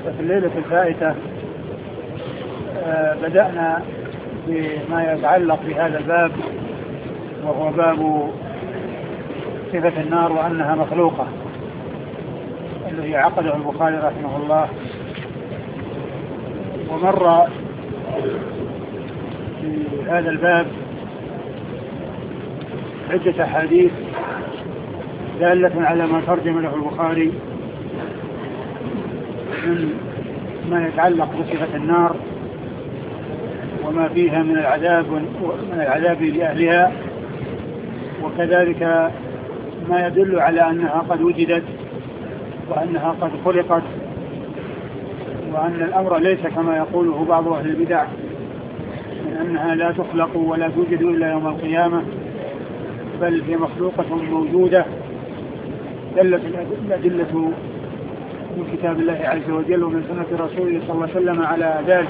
في الليلة الفائتة بدأنا بما يتعلق بهذا الباب، وهو باب صفة النار وأنها مخلوقة، الذي عقده البخاري رحمه الله. ومر في هذا الباب عدة أحاديث دالة على ما ترجم له البخاري من ما يتعلق بصفة النار وما فيها من العذاب لأهلها، وكذلك ما يدل على أنها قد وجدت وأنها قد خلقت، وأن الأمر ليس كما يقوله بعض أهل البدع من أنها لا تخلق ولا توجد إلا يوم القيامة، بل هي مخلوقة موجودة. دلت الأدلة من كتاب الله عز وجل ومن سنة رسوله صلى الله عليه وسلم على ذلك.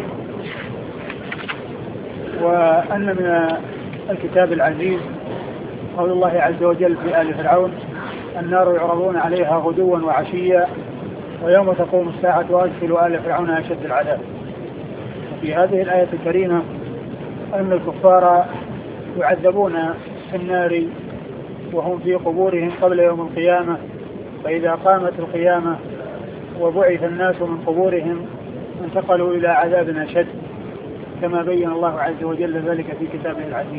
وأن من الكتاب العزيز قول الله عز وجل في آل فرعون: النار يعرضون عليها غدوا وعشيا ويوم تقوم الساعة وأدخلوا آل فرعون أشد العذاب. وفي هذه الآية الكريمة أن الكفار يعذبون في النار وهم في قبورهم قبل يوم القيامة، فإذا قامت القيامة وبعث الناس من قبورهم انتقلوا إلى عذاب أشد، كما بين الله عز وجل ذلك في كتابه العزيز.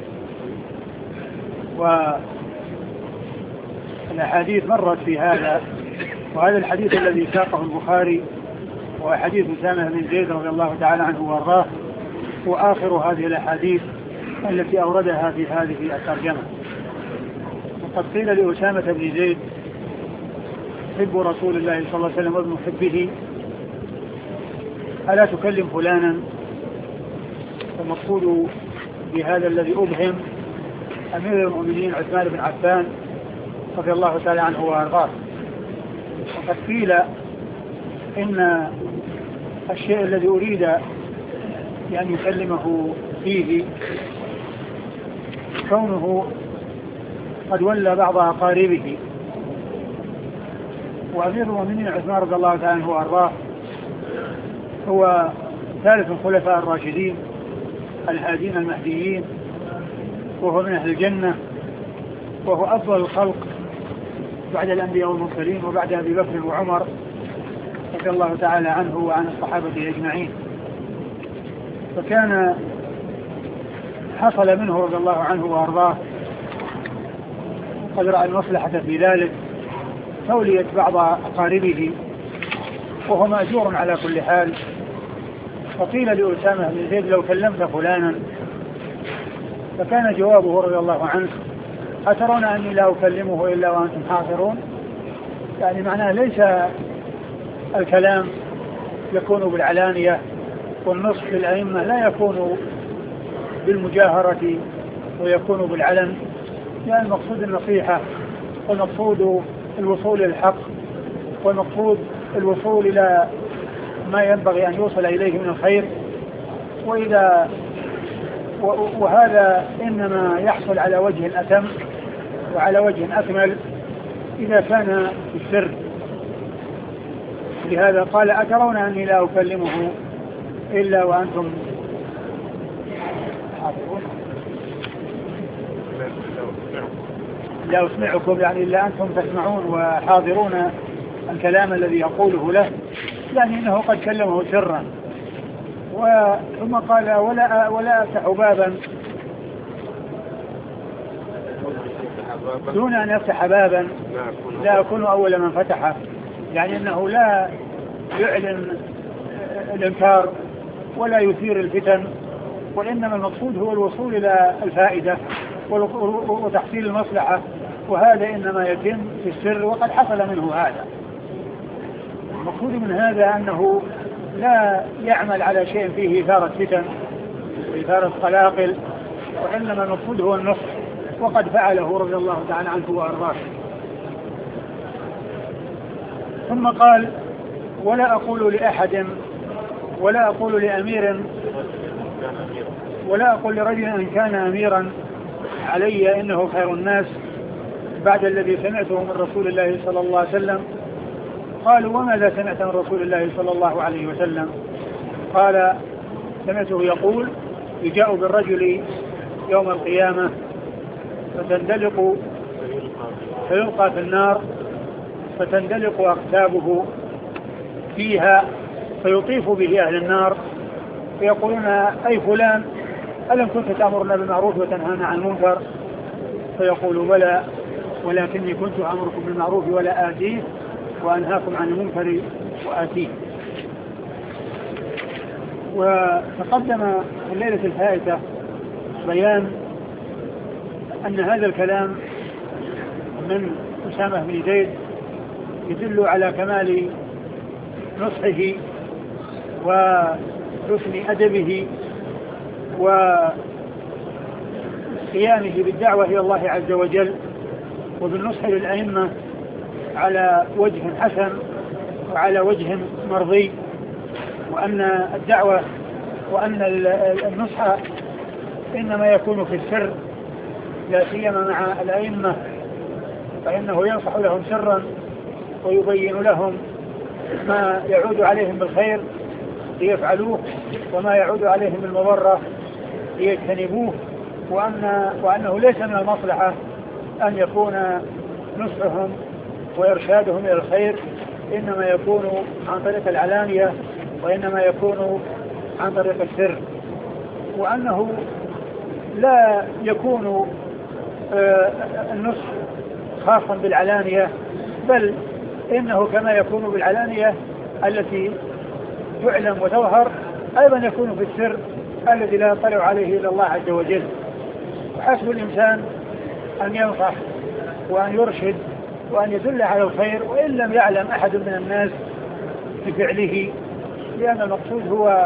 والأحاديث مرت في هذا، وهذا الحديث الذي ساقه البخاري هو حديث أسامة بن زيد رضي الله تعالى عنه وارضاه، وآخر هذه الأحاديث التي أوردها في هذه الترجمة. وقد قيل لأسامة بن زيد حب رسول الله صلى الله عليه وسلم وابن محبه: ألا تكلم فلانا؟ المقصود بهذا الذي أبهم أمير المؤمنين عثمان بن عفان رضي الله تعالى عنه وارضاه. وقد قيل إن الشيء الذي أريد أن يكلمه فيه كونه قد ولى بعض أقاربه، وأمير المؤمنين عثمان رضي الله تعالى عنه وارضاه هو ثالث الخلفاء الراشدين الهادين المهديين، وهو من أهل الجنة، وهو أفضل الخلق بعد الأنبياء والمرسلين وبعد أبي بكر وعمر رضي الله تعالى عنه وعن الصحابة أجمعين. فكان حصل منه رضي الله عنه وأرضاه قد رأى المصلحة في ذلك تولية بعض أقاربه، وهو مأجور على كل حال. فقيل لأسامة بن زيد: لو كلمت فلانا؟ فكان جوابه رضي الله عنه: أترون أني لا أكلمه إلا وأنتم حاضرون؟ يعني معناه ليس الكلام يكون بالعلانية، والنصح للأئمة لا يكون بالمجاهرة ويكون بالعلن، يعني المقصود النصيحة، والمقصود الوصول للحق، والمقصود الوصول إلى ما ينبغي أن يوصل إليه من الخير. وهذا إنما يحصل على وجه أتم وعلى وجه أكمل إذا كان في السر. لهذا قال: أترون أني لا أكلمه إلا وأنتم حاضرون؟ لا أسمعكم، يعني إلا أنتم تسمعون وحاضرون الكلام الذي يقوله له، يعني إنه قد كلمه سرا. ثم قال: ولا أفتح بابا دون أن يفتح بابا لا أكون أول من فتحه، يعني أنه لا يعلن الإنكار ولا يثير الفتن، وإنما المقصود هو الوصول إلى الفائدة وتحصيل المصلحة، وهذا إنما يتم في السر، وقد حصل منه هذا. المقصود من هذا أنه لا يعمل على شيء فيه إثارة فتن وإثارة قلاقل، وإنما المقصود هو النصح، وقد فعله رضي الله تعالى عنه وأرضاه. ثم قال: ولا أقول لأحد، ولا أقول لأمير، ولا أقول لرجل أن كان أميرا علي إنه خير الناس بعد الذي سمعته من رسول الله صلى الله عليه وسلم، قالوا وماذا سمعت من رسول الله صلى الله عليه وسلم؟ قال سمعته يقول يجاء بالرجل يوم القيامة فيلقى في النار فتندلق أقتابه فيها فيطيف به أهل النار فيقولون أي فلان ألم كنت تأمرنا بالمعروف وتنهانا عن المنكر؟ فيقول بلى ولكني كنت أمركم بالمعروف ولا آتيه وأنهاكم عن المنكر وآتيه. وتقدم في الليلة الفائتة بيان أن هذا الكلام من أسامة بن زيد يدل على كمال نصحه وحسن أدبه وقيامه بالدعوة إلى الله عز وجل وبالنصح للأئمة على وجه حسن وعلى وجه مرضي، وأن الدعوة وأن النصح إنما يكون في السر لا سيما مع الأئمة، فإنه ينصح لهم سرا ويبين لهم ما يعود عليهم بالخير ليفعلوه وما يعود عليهم بالمضرة ليجتنبوه، وأنه ليس من المصلحة أن يكون نصحهم وإرشادهم إلى الخير إنما يكون عن طريق العلانية وإنما يكون عن طريق السر، وأنه لا يكون النصح خاصا بالعلانية، بل إنه كما يكون بالعلانية التي تعلم وتظهر أيضا يكون في السر الذي لا يطلع عليه إلا الله عز وجل. وحسب الإنسان أن ينصح وأن يرشد وأن يدل على الخير وإن لم يعلم أحد من الناس بفعله، لأن المقصود هو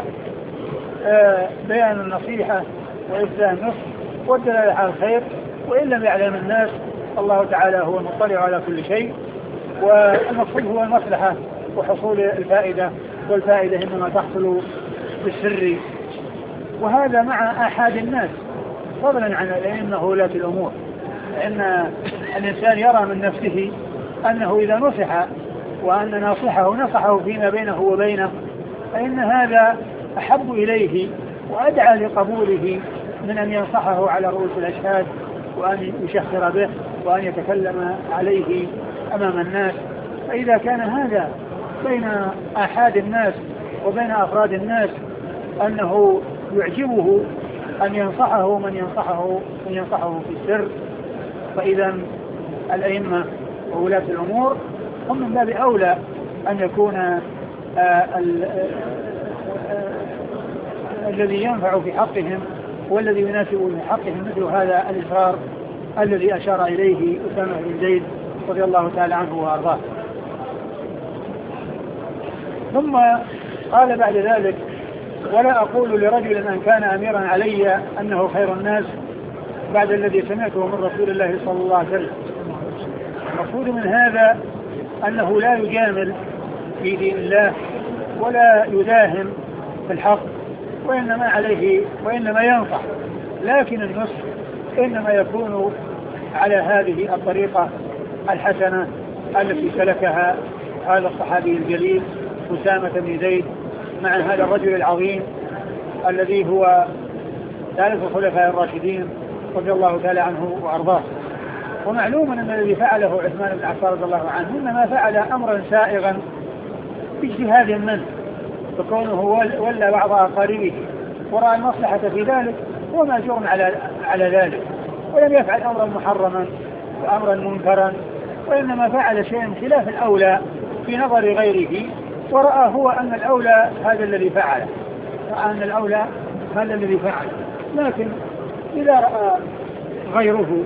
بيان النصيحة وإفداء النصح والدلالة على الخير، وإن لم يعلم الناس الله تعالى هو المطلع على كل شيء، والمقصود هو المصلحة وحصول الفائدة، والفائدة إنما تحصل بالسر. وهذا مع أحد الناس فضلا عن الأئمة ولاة الأمور، لأن الإنسان يرى من نفسه أنه إذا نصح وأن ناصحه نصحه فيما بينه وبينه فإن هذا أحب إليه وأدعى لقبوله من أن ينصحه على رؤوس الأشهاد وأن يشخر به وأن يتكلم عليه أمام الناس. فإذا كان هذا بين أحد الناس وبين أفراد الناس أنه يعجبه أن ينصحه من ينصحه في السر، فإذا الأئمة وولاة الأمور هم من باب أولى أن يكون الذي ينفع في حقهم والذي يناسب في حقهم مثل هذا الإصرار الذي أشار إليه أسامة بن زيد رضي الله تعالى عنه وأرضاه. ثم قال بعد ذلك: ولا أقول لرجل أن كان أميرا علي أنه خير الناس بعد الذي سمعته من رسول الله صلى الله عليه وسلم. المقصود من هذا أنه لا يجامل في دين الله ولا يداهم في الحق، وإنما ينصح، لكن النصح إنما يكون على هذه الطريقة الحسنة التي سلكها هذا الصحابي الجليل أسامة بن زيد مع هذا الرجل العظيم الذي هو ثالث الخلفاء الراشدين رضي الله تعالى عنه وأرضاه. ومعلوم أن الذي فعله عثمان بن عفان رضي الله عنه إنما فعل أمرا سائغا باجتهاد منه، فكونه ولى بعض أقاربه ورأى المصلحة في ذلك هو مأجور على ذلك، ولم يفعل أمرا محرما وأمرا منكرا، وإنما فعل شيئا خلاف الأولى في نظر غيره، ورأى هو أن الأولى هذا الذي فعله، لكن إذا رأى غيره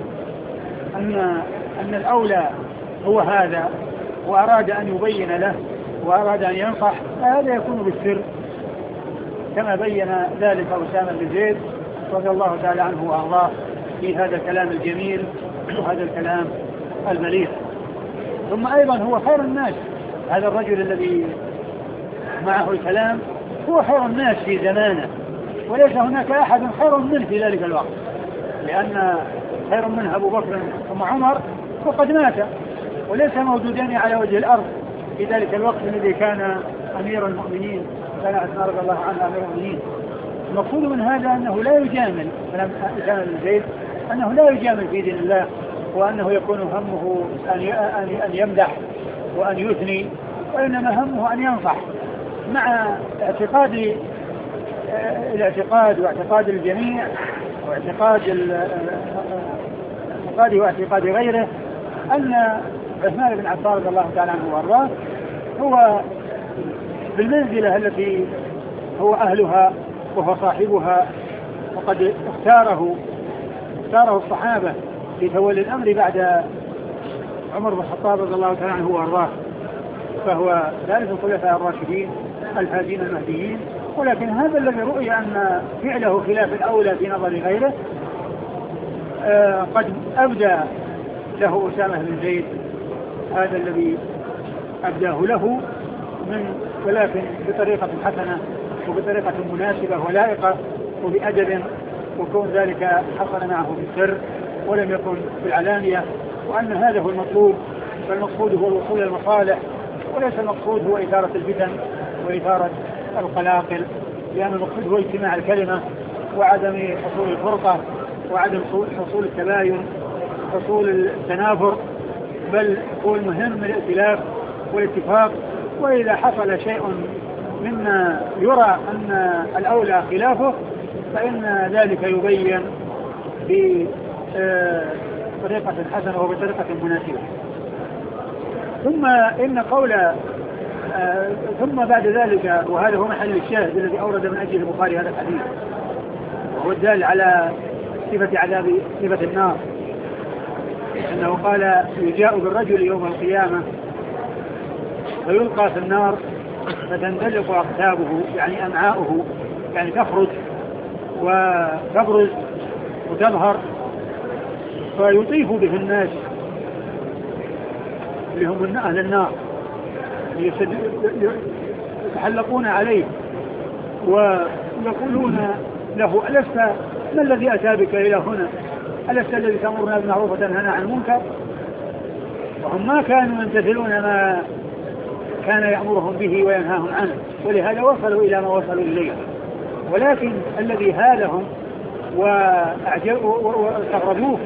أن الأولى هو هذا وأراد أن يبين له وأراد أن ينصح فهذا يكون بالسر، كما بين ذلك أسامة بن زيد رضي الله تعالى عنه وأرضاه في هذا الكلام الجميل وهذا الكلام البليغ. ثم أيضا هو خير الناس، هذا الرجل الذي معه الكلام هو خير الناس في زمانه، وليس هناك أحد خير منه في ذلك الوقت، لأن خير منه أبو بكر ثم عمر وقد مات، وليس موجودان على وجه الأرض في ذلك الوقت الذي كان أمير المؤمنين، كان عثمان رضي الله عنه أمير المؤمنين. المقصود من هذا أنه لا يجامل، أسامة بن زيد أنه لا يجامل في دين الله، وأنه يكون همه أن يمدح وأن يثني، وإنما همه أن ينصح، مع الاعتقاد واعتقاد الجميع واعتقاد غيره أن عثمان بن عفان رضي الله تعالى عنه وارضاه هو بالمنزلة التي هو أهلها وهو صاحبها، وقد اختاره الصحابة لتولي الأمر بعد عمر بن الخطاب رضي الله تعالى عنه وارضاه، فهو ثالث الخلفاء الراشدين الهادين المهديين. ولكن هذا الذي رؤي أن فعله خلاف الأولى في نظر غيره قد أبدى له أسامة بن زيد هذا الذي أبداه له ولكن بطريقة حسنة وبطريقة مناسبة ولائقة وبأدب، وكون ذلك حصل معه بالسر ولم يكن في العلانية، وأن هذا هو المطلوب، فالمقصود هو الوصول إلى المصالح، وليس المقصود هو إثارة الفتن وإثارة القلاقل، لأن المقصود هو اجتماع الكلمة وعدم حصول الفرقة وعدم حصول التباين، حصول التنافر، بل هو المهم الائتلاف والاتفاق. وإذا حصل شيء مما يرى أن الأولى خلافه فإن ذلك يبين بطريقة حسنة وبطريقة مناسبة. ثم بعد ذلك، وهذا هو محل الشاهد الذي أورد من أجل البخاري هذا الحديث، وهو الدال على صفة النار، أنه قال يجاء بالرجل يوم القيامة فيلقى في النار فتندلق أقتابه، يعني أمعاؤه، يعني تخرج وتبرز وتظهر، فيطيف به الناس اللي هم أهل النار يتحلقون عليه ويقولون له ما الذي أتى بك إلى هنا؟ ألست الذي تأمرنا بالمعروف وتنهانا عن المنكر؟ وهم ما كانوا يمتثلون ما كان يأمرهم به وينهاهم عنه، ولهذا وصلوا إلى ما وصلوا إليه. ولكن الذي هالهم واستغربوه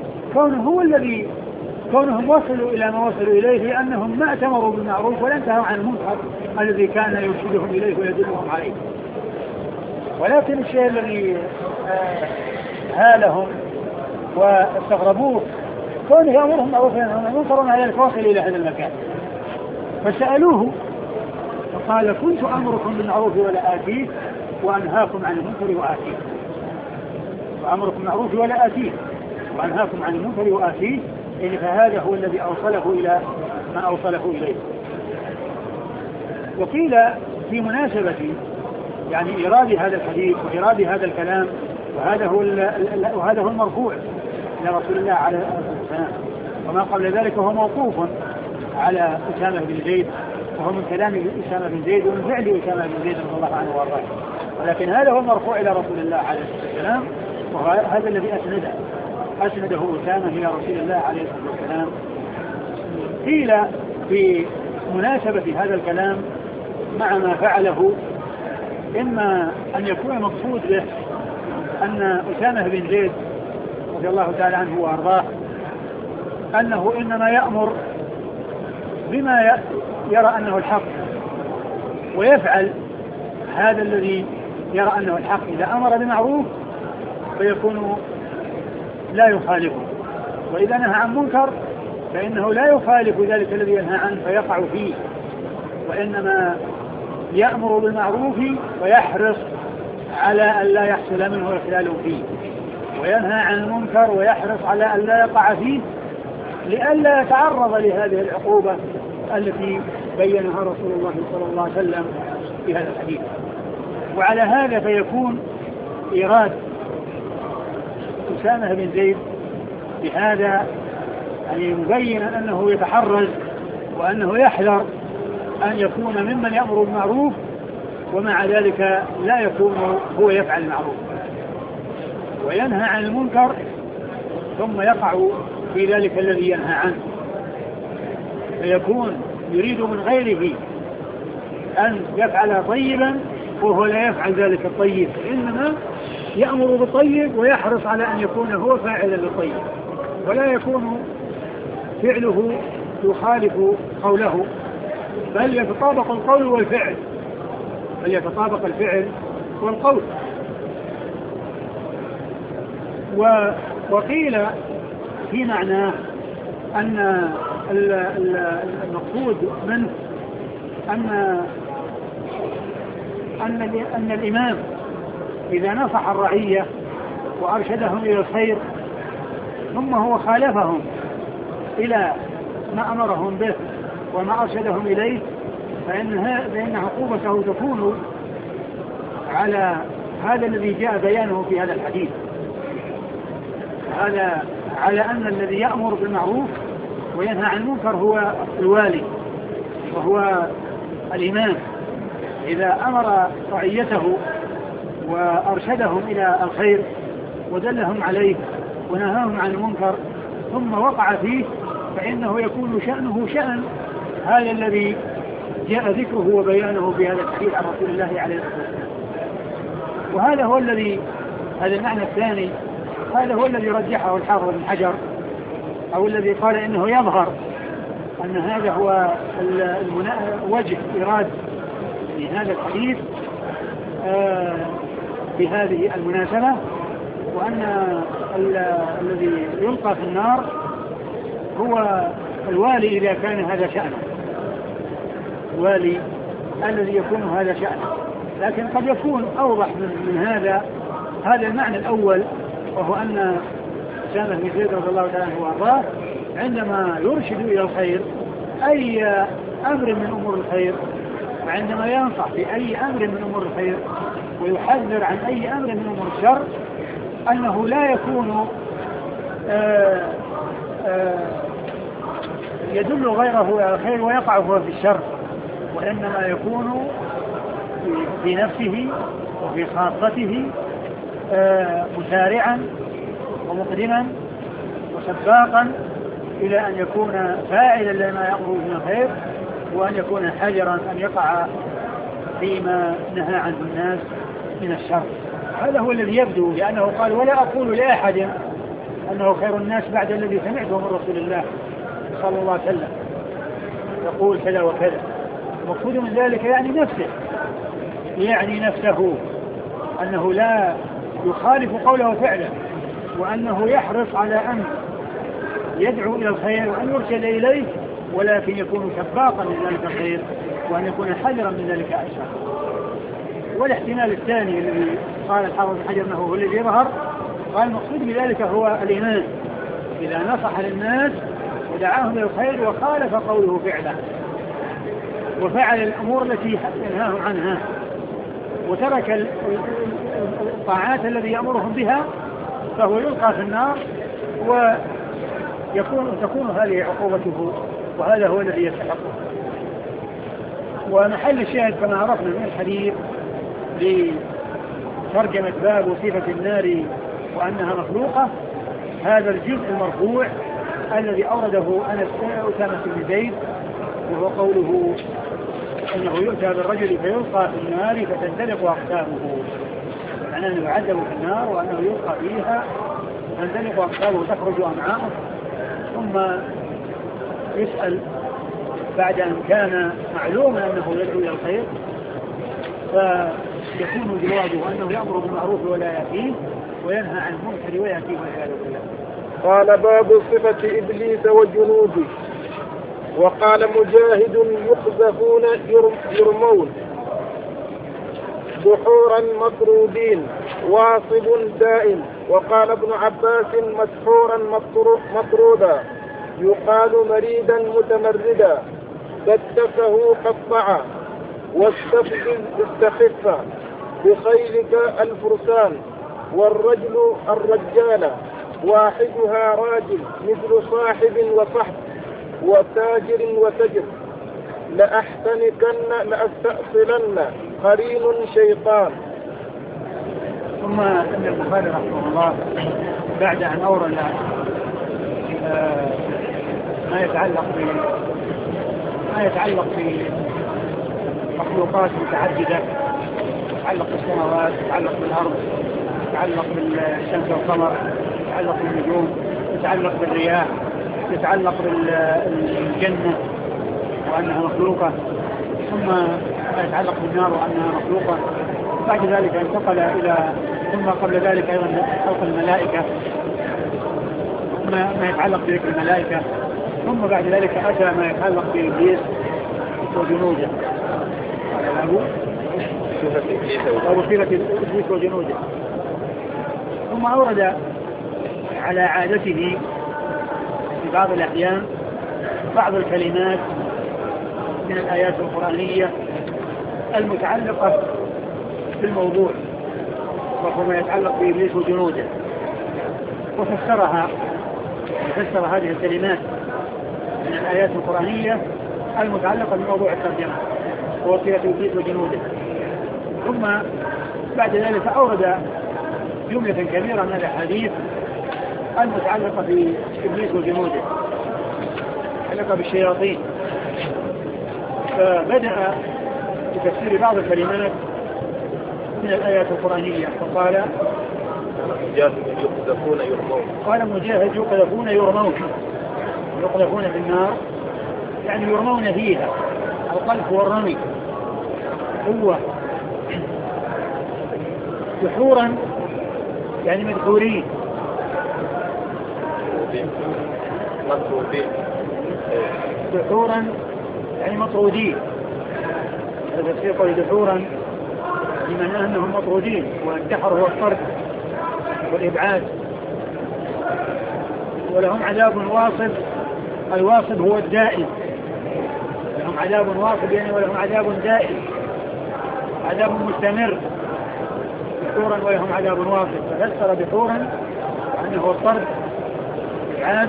كونهم وصلوا إلى ما وصلوا إليه، لأنهم ما أتمروا بالمعروف ولا انتهوا عن المنكر الذي كان يرشدهم إليه ويدلهم عليه. ولكن الشيء الذي هالهم واستغربوه كونه يأمرهم بالمعروف وينهاهم عن المنكر، ومع ذلك وصلوا إلى هذا المكان. فسألوه فقال كنت أمركم بالمعروف ولا آتيه وأنهاكم عن المنكر وآتيه. وأمركم بالمعروف ولا آتيه وأنهاكم عن المنكر وآتيه، يعني فهذا هو الذي أوصله إلى ما أوصله إليه. وقيل في مناسبة يعني إيراد هذا الحديث وإيراد هذا الكلام، وهذا هو المرفوع إلى رسول الله عليه الصلاة والسلام، وما قبل ذلك هو موقوف على أسامة بن زيد، وهو من كلام أسامة بن زيد ومن فعل أسامة بن زيد رضي الله عنه وارضاه، ولكن هذا هو المرفوع إلى رسول الله عليه الصلاة والسلام، وهذا الذي أسنده أسامة إلى رسول الله عليه الصلاة والسلام. قيل في مناسبة هذا الكلام مع ما فعله، إما أن يكون مقصود به أن أسامة بن زيد رضي الله تعالى عنه وارضاه أنه إنما يأمر بما يرى أنه الحق، ويفعل هذا الذي يرى أنه الحق. إذا أمر بمعروف فيكون لا يخالفه، وإذا نهى عن منكر فإنه لا يخالف ذلك الذي ينهى عنه فيقع فيه، وإنما يأمر بالمعروف ويحرص على أن لا يحصل منه إخلال فيه، وينهى عن المنكر ويحرص على أن لا يقع فيه لئلا يتعرض لهذه العقوبة التي بينها رسول الله صلى الله عليه وسلم في هذا الحديث. وعلى هذا فيكون إيراد أسامة بن زيد بهذا يعني مبينا أنه يتحرز وأنه يحذر أن يكون ممن يأمر بالمعروف ومع ذلك لا يكون هو يفعل المعروف، وينهى عن المنكر ثم يقع في ذلك الذي ينهى عنه، فيكون يريد من غيره أن يفعل طيبا وهو لا يفعل ذلك الطيب، إنما يأمر بالطيب ويحرص على أن يكون هو فاعلا للطيب، ولا يكون فعله يخالف قوله، بل يتطابق القول والفعل، فليتطابق الفعل والقول. وقيل في معناه أن المقصود منه أن الإمام إذا نصح الرعية وأرشدهم إلى الخير ثم هو خالفهم إلى ما أمرهم به وما أرشدهم إليه، فإن عقوبته تكون على هذا الذي جاء بيانه في هذا الحديث، هذا على أن الذي يأمر بالمعروف وينهى عن المنكر هو الوالي وهو الإمام. إذا أمر رعيته وأرشدهم إلى الخير ودلهم عليه ونهاهم عن المنكر ثم وقع فيه، فإنه يكون شأنه شأن هذا الذي جاء ذكره وبيانه في هذا الحديث عن رسول الله عليه الصلاة والسلام. وهذا هو الذي، هذا المعنى الثاني، هذا هو الذي رجحه الحافظ بن حجر، أو الذي قال إنه يظهر أن هذا هو وجه إرادة هذا الحديث بهذه المناسبة، وأن الذي يلقى في النار هو الوالي إذا كان هذا شأنه، الوالي الذي يكون هذا شأنه. لكن قد يكون أوضح من هذا المعنى الأول، وهو أن أسامة بن زيد رضي الله تعالى عنه وأرضاه عندما يرشد إلى الخير أي أمر من أمور الخير، وعندما ينصح بأي أمر من أمور الخير ويحذر عن أي أمر من أمور الشر، أنه لا يكون يدل غيره على الخير ويقع هو في الشر، وإنما يكون في نفسه وفي خاصته مسارعا ومقدما وسباقا إلى أن يكون فاعلا لما يأمر من الخير، وأن يكون حذرا أن يقع فيما نهى عنه الناس من الشر. هذا هو الذي يبدو، لأنه قال: ولا أقول لأحد أنه خير الناس بعد الذي سمعته من رسول الله صلى الله عليه وسلم يقول كذا وكذا. المقصود من ذلك يعني نفسه أنه لا يخالف قوله فعلا، وأنه يحرص على أن يدعو إلى الخير وأن يرشد إليه، ولكن يكون سباقا لذلك الخير وأن يكون حذرا من ذلك الشر. والاحتمال الثاني الذي قال الحافظ بن حجر أنه هو الذي يظهر، قال المقصود بذلك هو الإيمان، إذا نصح للناس ودعاهم إلى الخير وخالف قوله فعله وفعل الأمور التي ينهاهم عنها وترك الطاعات الذي يأمرهم بها، فهو يلقى في النار وتكون هذه عقوبته، وهذا هو الذي يستحقه. ومحل الشاهد كما عرفنا من الحديث لترجمة باب صفة النار وأنها مخلوقة، هذا الجزء المرفوع الذي أورده أسامة بن زيد، وهو قوله أنه يؤتى بالرجل فيلقى في النار فتندلق أقدامه، معناه أنه يعذب في النار وأنه يلقى فيها فتندلق أقدامه تخرج أمعاءه، ثم يسأل بعد أن كان معلوما أنه يدعو إلى الخير، فيكون جوابه أنه يأمر بالمعروف ولا يأتيه وينهى عن المنكر ويأتيه والعياذ بالله. قال: باب صفة إبليس وجنوده. وقال مجاهد: يقذفون يرمون دحورا مطرودين واصب دائم. وقال ابن عباس: مسحورا مطرودا، يقال مريدا متمردا، كتفه قطعا، واستفزز استخف، بخيلك الفرسان، والرجل الرجال، واحدها راجل مثل صاحب وصحب وتاجر وتجر، لأستأصلن قرين شيطان. ثم أن البخاري رحمه الله بعد أن أورد ما يتعلق ما يتعلق بمخلوقات متعددة، يتعلق بالسماوات، يتعلق بالأرض، يتعلق بالشمس والقمر، يتعلق بالنجوم، يتعلق بالرياح، يتعلق بالجنة وأنها مخلوقة، ثم ما يتعلق بالنار وأنها مخلوقة. بعد ذلك انتقل إلى ثم قبل ذلك أيضا خلق الملائكة، ما يتعلق بذكر الملائكة، ثم بعد ذلك أتى ما يتعلق بإبليس وجنوده، أو صفة إبليس وجنوده. ثم أورد على عادته في بعض الأحيان بعض الكلمات من الآيات القرآنية المتعلقة بالموضوع، وهو ما يتعلق بإبليس وجنوده، وفسر هذه الكلمات من الآيات القرآنية المتعلقة بموضوع الترجمة وصفة إبليس وجنوده. ثم بعد ذلك أورد جملة كبيرة من الأحاديث المتعلقة بإبليس وجنوده، المتعلقة بالشياطين، فبدأ بتفسير بعض الكلمات من الآيات القرآنية، فقال قال مجاهد يقذفون يقذفون في النار، يعني يرمون فيها، القذف والرمي هو دحورا يعني مدحورين، دحورا يعني مطرودين، هذا في قول دحورا لمن أنهم مطرودين، والدحر هو الطرد والإبعاد. ولهم عذاب واصب، الواصب هو الدائم، لهم عذاب واصب يعني ولهم عذاب دائم، عذاب مستمر، دحورا ولهم عذاب واصب. ففسر دحورا أنه الطرد والإبعاد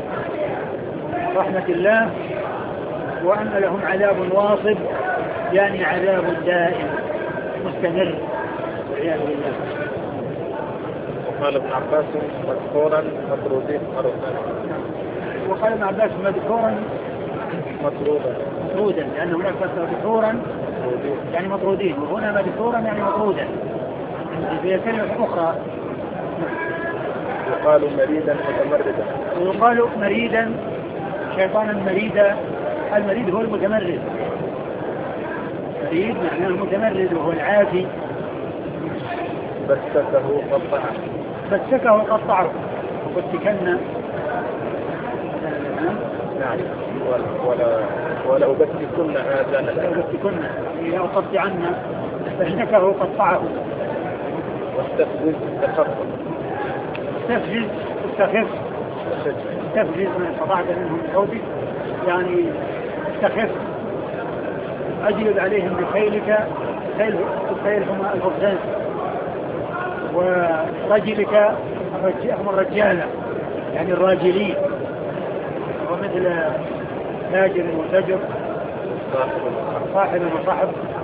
رحمة الله، وأن لهم عذاب واصب يعني عذاب دائم مستمر والعياذ بالله. وقال ابن عباس مدحورا مطرودين مرة ثانية. وقال ابن عباس مدحورا مطرودا، لأنه هناك فسر دحورا يعني مطرودين، وهنا مدحورا يعني مطرودا في كلمة أخرى. يقال مريدا متمردا، ويقال مريدا شيطانا مريدا، المريد هو المتمرد، مريد معناه المتمرد وهو العافي. بسكه قطعه واتكلنا. نعم. ولا أبتكن هذا إذا أقطعنا، بسكه قطعه. واستفزز تخفف، استفزز من استطعت منهم بصوتك، يعني استخف، أجلب عليهم بخيلك، خيل هما الغرزان، ورجلك هم الرجالة يعني الراجلين، ومثل تاجر وتجر، صاحب وصاحب.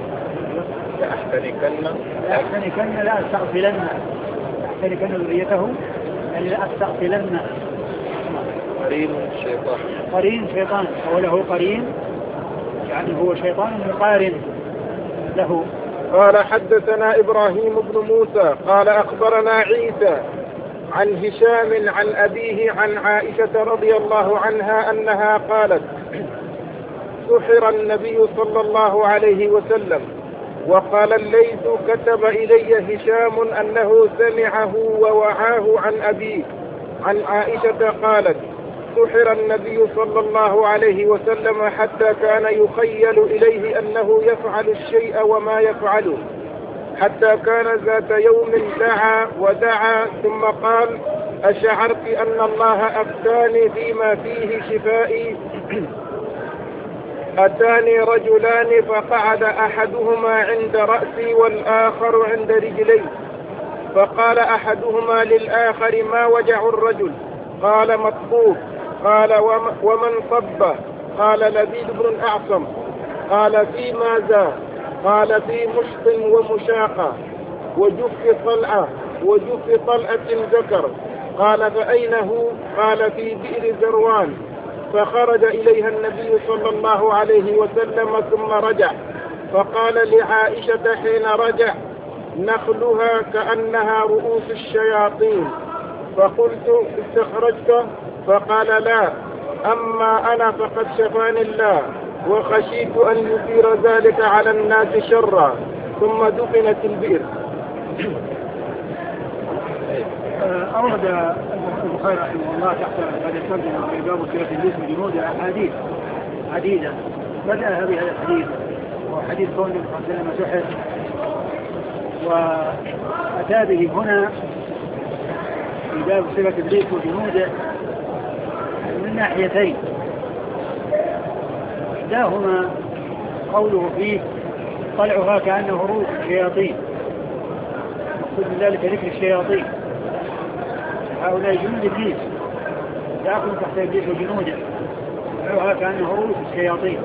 لأحتنكن لا أستغفلن، أحتنكن ذريته يعني لا أستغفلن. قرين شيطان، هو له قرين يعني هو شيطان مقارن له. قال حدثنا إبراهيم بن موسى قال أخبرنا عيسى عن هشام عن أبيه عن عائشة رضي الله عنها أنها قالت: سحر النبي صلى الله عليه وسلم. وقال الليث: كتب إلي هشام أنه سمعه ووعاه عن أبيه عن عائشة قالت: سحر النبي صلى الله عليه وسلم حتى كان يخيل إليه أنه يفعل الشيء وما يفعله، حتى كان ذات يوم دعا ثم قال: أشعرت أن الله أفتاني فيما فيه شفائي؟ أتاني رجلان فقعد أحدهما عند رأسي والآخر عند رجلي، فقال أحدهما للآخر: ما وجع الرجل؟ قال: مطبوب. قال: ومن صب؟ قال: لبيد بن الأعصم. قال: في ماذا؟ قال: في مشط ومشاقة وجف طلعة ذكر. قال: فأين هو؟ قال: في بئر زروان. فخرج إليها النبي صلى الله عليه وسلم ثم رجع، فقال لعائشة حين رجع: نخلها كأنها رؤوس الشياطين. فقلت: استخرجته؟ فقال: لا، أما أنا فقد شفاني الله، وخشيت أن يثير ذلك على الناس شرا. ثم دفنت البئر. أورد البخاري رحمه الله تحت هذا الترجمة في باب سيرة إبليس وجنوده أحاديث عديدة، بدأها بهذا الحديث، وهو حديث كون النبي صلى الله عليه وسلم سحر، وأتى به هنا في باب سيرة إبليس وجنوده من ناحيتين. إحداهما قوله فيه: طلعها كأنه رؤوس الشياطين، مقصود من ذلك ذكر الشياطين، هؤلاء جنود إبليس يأكلون تحت إبليس وجنوده، طلعها كأنه رؤوس الشياطين.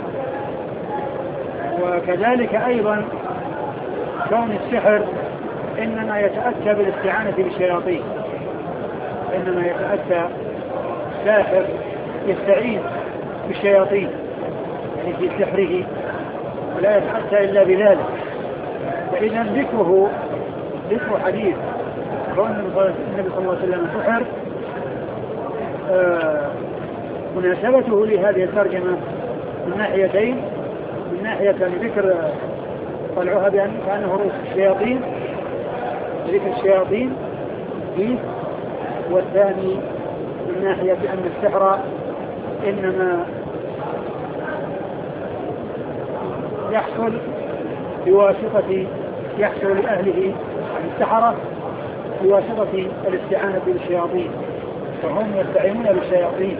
وكذلك أيضا كون السحر إنما يتأتى بالاستعانة بالشياطين، إنما يتأتى ساحر يستعين بالشياطين يعني في سحره، ولا يتأتى إلا بذلك. فإذا ذكر حديث كون النبي صلى الله عليه وسلم سحر مناسبته لهذه الترجمة من ناحيتين: من ناحية ذكر طلعها كأنه رؤوس الشياطين، ذكر الشياطين فيه، والثاني من ناحية أن السحر إنما يحصل لأهله السحرة بواسطة الاستعانة بالشياطين، فهم يستعينون بالشياطين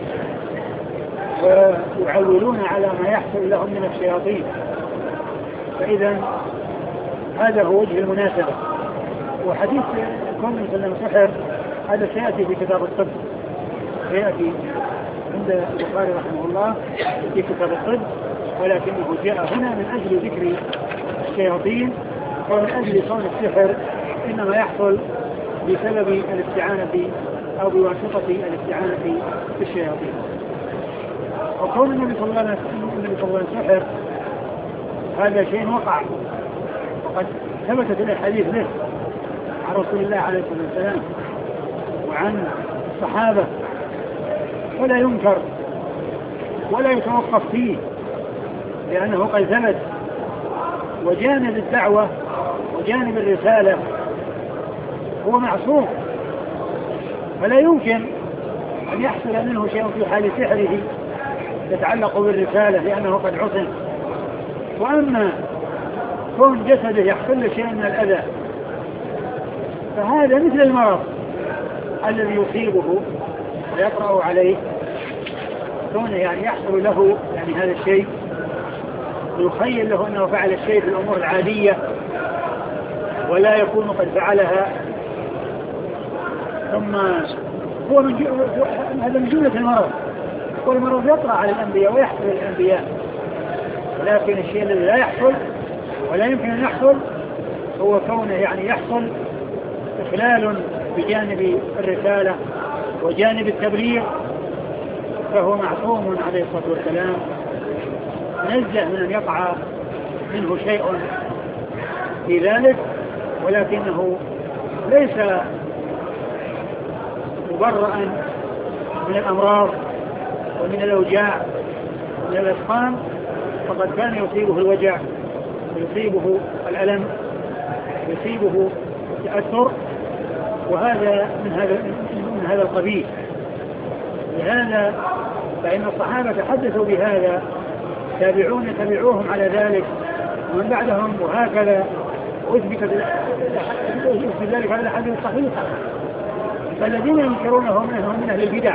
ويعولون على ما يحصل لهم من الشياطين. فإذا هذا هو وجه المناسبة. وحديث كون سلم سحر هذا سيأتي في كتاب الطب، سيأتي عند البخاري رحمه الله في كتاب الطب، ولكنه جاء هنا من أجل ذكر الشياطين ومن أجل كون السحر إنما يحصل بسبب الاستعانة أو بواسطة الاستعانة بالشياطين. وكون النبي صلى الله عليه وسلم سحر هذا شيء وقع، وقد ثبتت الحديث له عن رسول الله عليه الصلاة والسلام وعن الصحابة، ولا ينكر ولا يتوقف فيه، لأنه قد ثبت. وجانب الدعوة وجانب الرسالة هو معصوم، فلا يمكن أن يحصل منه شيء في حال سحره يتعلق بالرسالة لأنه قد عصم. وأما كون جسده يحصل له شيء من الأذى فهذا مثل المرض الذي يصيبه ويقرأ عليه، كونه يعني يحصل له يعني هذا الشيء ويخيل له أنه فعل الشيء في الأمور العادية ولا يكون قد فعلها، ثم هو هذا من جملة المرض. والمرض يطرأ على الأنبياء ويحصل للأنبياء، لكن الشيء الذي لا يحصل ولا يمكن أن يحصل هو كونه يعني يحصل إخلال بجانب الرسالة وجانب التبليغ، فهو معصوم عليه الصلاة والسلام، نزه من أن يقع منه شيء في ذلك، ولكنه ليس مبرئا من الأمراض ومن الأوجاع ومن الأسقام، فقد كان يصيبه الوجع ويصيبه الألم ويصيبه التأثر، وهذا من هذا القبيل. لهذا فإن الصحابة تحدثوا بهذا، تابعون تبعوهم على ذلك ومن بعدهم، وهكذا أثبت ذلك على الحديث الصحيح. فالذين ينكرونهم من أهل البدع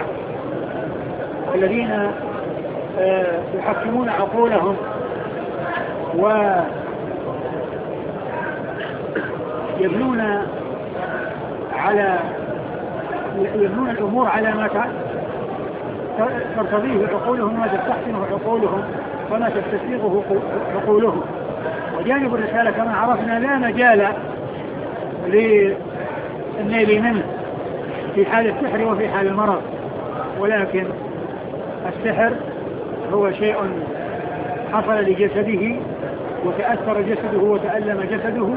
الذين يحكمون عقولهم ويبنون الأمور على ما ترتضيه عقولهم وما تستحسنه عقولهم وما تستسيغه عقولهم. وجانب الرسالة كما عرفنا لا مجال للنيل منه في حال السحر وفي حال المرض، ولكن السحر هو شيء حصل لجسده وتأثر جسده وتألم جسده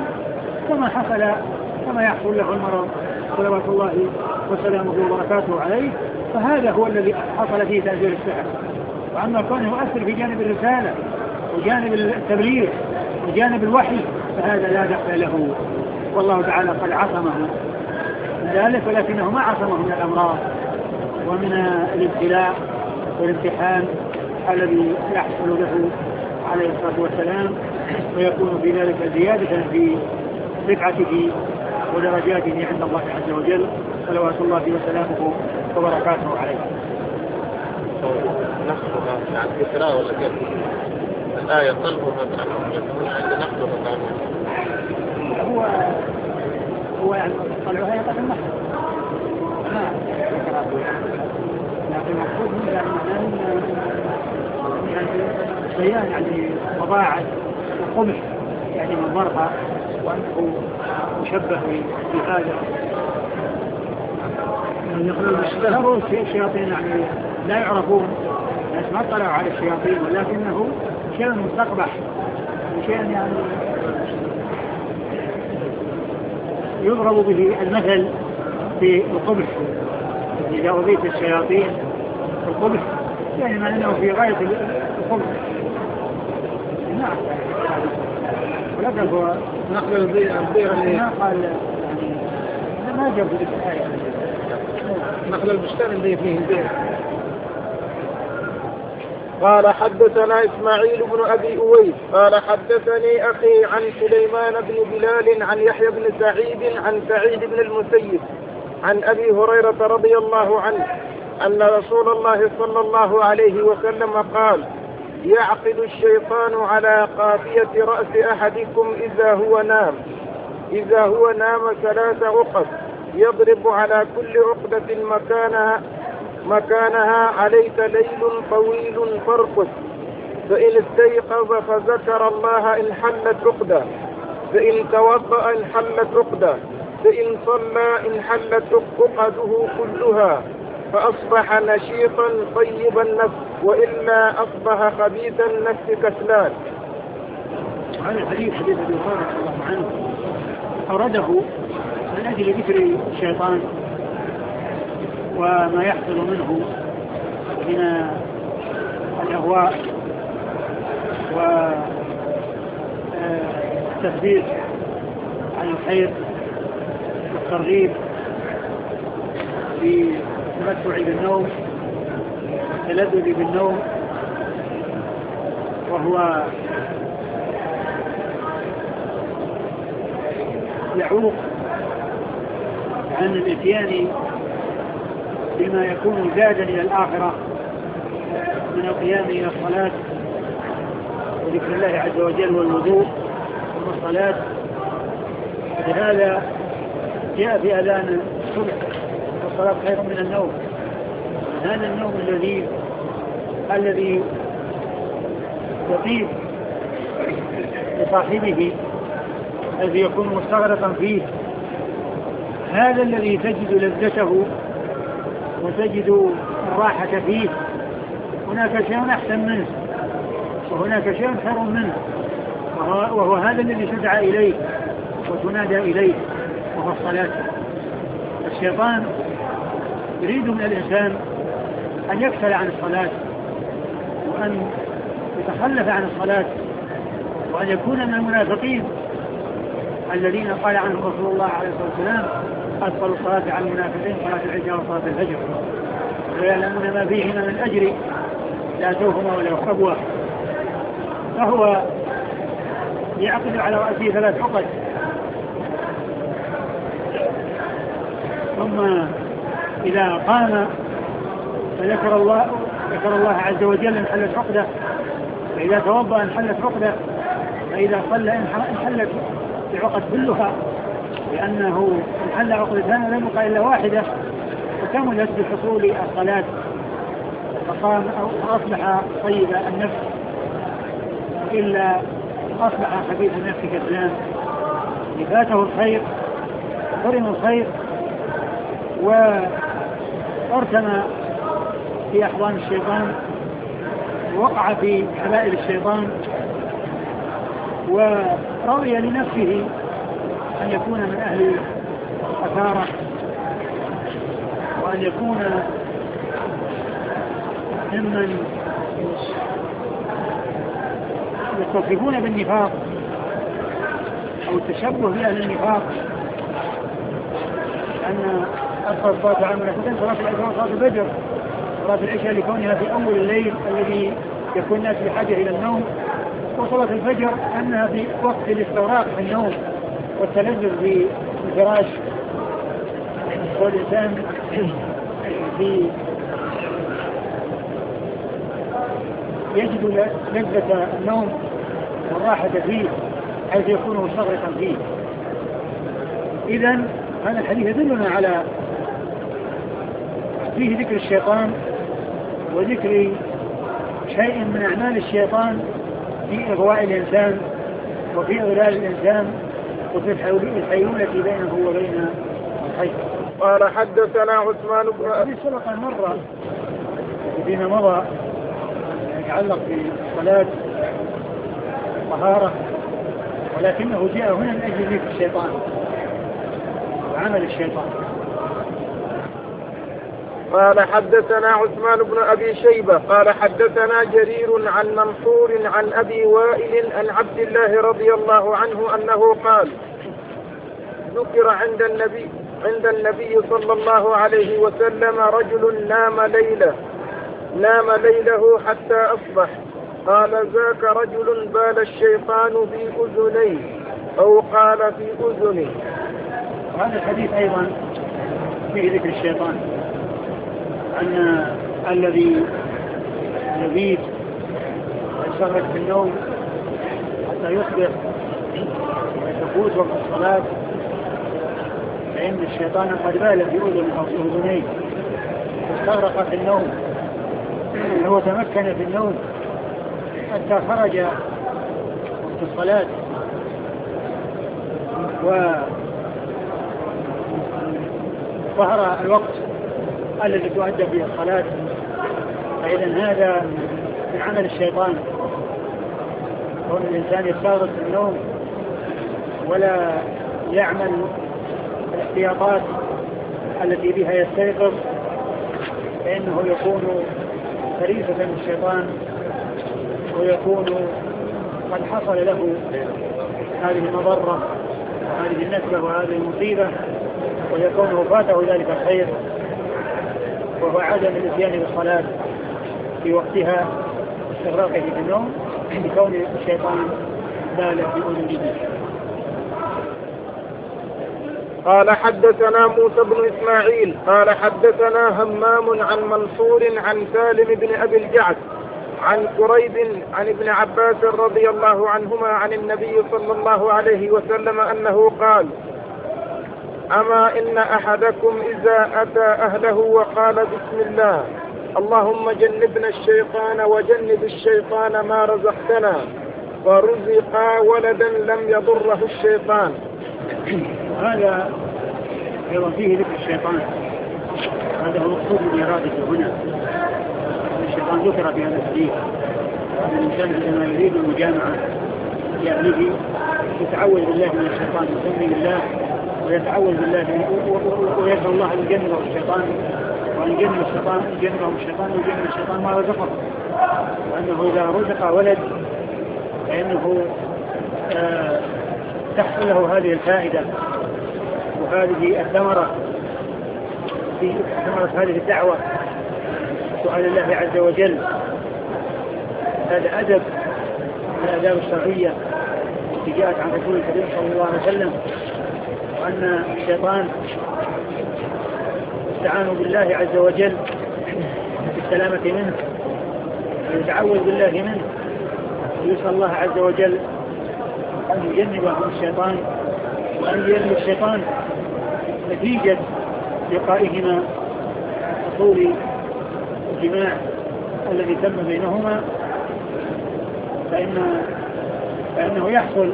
كما يحصل له المرض صلوات الله وسلامه وبركاته عليه، فهذا هو الذي حصل فيه تأثير السحر. وأما كونه يؤثر في جانب الرسالة وجانب التبليغ وجانب الوحي فهذا لا دخل له، والله تعالى قد عصمه من ذلك، ولكنه ما عصمه من الأمراض ومن الابتلاء والامتحان الذي يحصل له عليه الصلاة والسلام، ويكون في ذلك زيادة في رفعته ودرجاته عند الله عز وجل صلوات الله وسلامه وبركاته عليه. نقلها يعني في قراءة ولا كيف؟ الآية طلبها من عند نقلها تعالى. هو يعني طلعها يقف النحو لكن المقصود من يعني بيان يعني وضاعت القبح يعني من ضربها وأنه مشبه بهذا. يقولون الشياطين يعني لا يعرفون، الناس ما اطلعوا على الشياطين، ولكنه شيء مستقبح وشيء يعني يضرب به المثل في القبح. إذا أضيف الشياطين القبح يعني ما أنه في غاية القبح. نعم، ولكن هو نقل البير ما قال يعني ما جاب ذلك الآية. نقل البستان اللي فيه البير. قال حدثنا إسماعيل بن أبي أويس قال حدثني أخي عن سليمان بن بلال عن يحيى بن سعيد عن سعيد بن المسيب عن أبي هريرة رضي الله عنه أن رسول الله صلى الله عليه وسلم قال: يعقد الشيطان على قافية رأس أحدكم إذا هو نام 3 عقد، يضرب على كل عقدة مكانها عليك ليل طويل فارقد، فإن استيقظ فذكر الله انحلت عقدة، فإن توضأ انحلت عقدة، فإن صلى انحلت عقده كلها، فأصبح نشيطا طيب النفس، وإلا أصبح خبيث النفس كسلان. هذا الحديث حديث أبي هريرة رضي الله عنه أورده من أجل ذكر الشيطان وما يحصل منه من الأهواء والتثبيت عن الخير والترغيب في التمتع بالنوم والتلذذ بالنوم، وهو يعوق عن الاتيان بما يكون زادا إلى الآخرة من القيام إلى الصلاة وذكر الله عز وجل والوضوء والصلاة. لهذا جاء في أذان الصبح: والصلاة خير من النوم. هذا النوم الذي يطيب لصاحبه، الذي يكون مستغرقا فيه، هذا الذي تجد لذته وتجد الراحة فيه. هناك شيء أحسن منه وهناك شيء خير منه، وهو هذا الذي تدعى إليه وتنادى إليه، وهو الصلاة. الشيطان يريد من الإنسان أن يكسل عن الصلاة وأن يتخلف عن الصلاة وأن يكون من المنافقين الذين قال عنهم رسول الله عليه الصلاة والسلام: أثقل الصلاة على المنافقين صلاة العشاء وصلاة الفجر، ويعلمون ما فيهما من أجر لا توهما ولا خبوة. فهو يعقد على رأسه 3 عقد، ثم إذا قام فذكر الله عز وجل انحلت عقدة، فإذا توضأ انحلت عقدة، فإذا صلى انحلت العقد كلها، لأنه انحل عقدتان لم يبقى إلا واحدة، وكملت بحصول الصلاة، فقام فأصبح طيب النفس، إلا أصبح خبيث النفس كسلان. فاته الخير وحرم الخير وارتمى في أحضان الشيطان ووقع في حبائل الشيطان ورضي لنفسه أن يكون من أهل أثاره وأن يكون ممن يتصفون بالنفاق أو التشبه بأهل النفاق، أن أكثر صلاة عامة صلاة العشاء صلاة الفجر صلاة العشاء لكونها في أول الليل الذي يكون الناس بحاجة إلى النوم، وصلاة الفجر أنها في وقت الاستغراق في النوم والتلذذ بالفراش، والإنسان يجد لذة النوم والراحة فيه حيث يكون مستغرقا فيه. إذن هذا الحديث يدلنا على فيه ذكر الشيطان وذكر شيء من أعمال الشيطان في إغواء الإنسان وفي إضلال الإنسان وفي الحيولة بينه وبين الخير. قال حدثنا عثمان بن أبي سبق مرة فيما مضى يتعلق بالصلاة طهارة، ولكنه جاء هنا من أجل ذكر الشيطان وعمل الشيطان. قال حدثنا عثمان بن أبي شيبة قال حدثنا جرير عن منصور عن أبي وائل عن عبد الله رضي الله عنه أنه قال: ذكر عند النبي صلى الله عليه وسلم رجل نام ليله حتى أصبح، قال: ذاك رجل بال الشيطان في أذنيه، أو قال في أذنه. وهذا الحديث أيضا فيه ذكر الشيطان، أن الذي يبيت ويسرق في النوم حتى يصبح ويفوت وقت الصلاة فإن الشيطان قد بال في أذنيه واستغرق في النوم، هو تمكن في النوم حتى خرج وقت الصلاة وظهر الوقت الذي تؤدى فيه الصلاة. فإذا هذا من عمل الشيطان، كون الإنسان يستغرق في النوم ولا يعمل الاحتياطات التي بها يستيقظ، فإنه يكون فريسة من الشيطان ويكون قد حصل له هذه المضرة وهذه النكبة وهذه المصيبة، ويكون فاته ذلك الخير وهو عدم الاتيان بالصلاة في وقتها استغراقه في النوم بكون الشيطان بال في أذنه. قال حدثنا موسى بن إسماعيل قال حدثنا همام عن منصور عن سالم بن أبي الجعد عن قريب عن ابن عباس رضي الله عنهما عن النبي صلى الله عليه وسلم أنه قال: أما إن أحدكم إذا أتى أهله وقال بسم الله اللهم جنبنا الشيطان وجنب الشيطان ما رزقتنا، فرزق ولدا لم يضره الشيطان. هذا أيضا فيه ذكر الشيطان، هذا هو مقصود من إرادته هنا. الشيطان ذكر في هذا الحديث، أن الإنسان عندما يريد المجامعة لأهله يتعوذ بالله من الشيطان، يسمي بالله ويتعوذ بالله ويسأل الله أن يجنبه الشيطان وأن يجنب الشيطان ويجنب الشيطان ما رزقه، وأنه إذا رزق ولد فإنه تحصل له هذه الفائدة وهذه الثمرة في ثمرة هذه الدعوة سؤال الله عز وجل. هذا أدب من الآداب الشرعية التي جاءت عن رسول الكريم صلى الله عليه وسلم، وأن الشيطان يستعان بالله عز وجل في السلامة منه ويتعوذ بالله منه ويسأل الله عز وجل أن يجنبه الشيطان وأن يجنب الشيطان نتيجة لقائهما حصول الجماع الذي تم بينهما، فإنه يحصل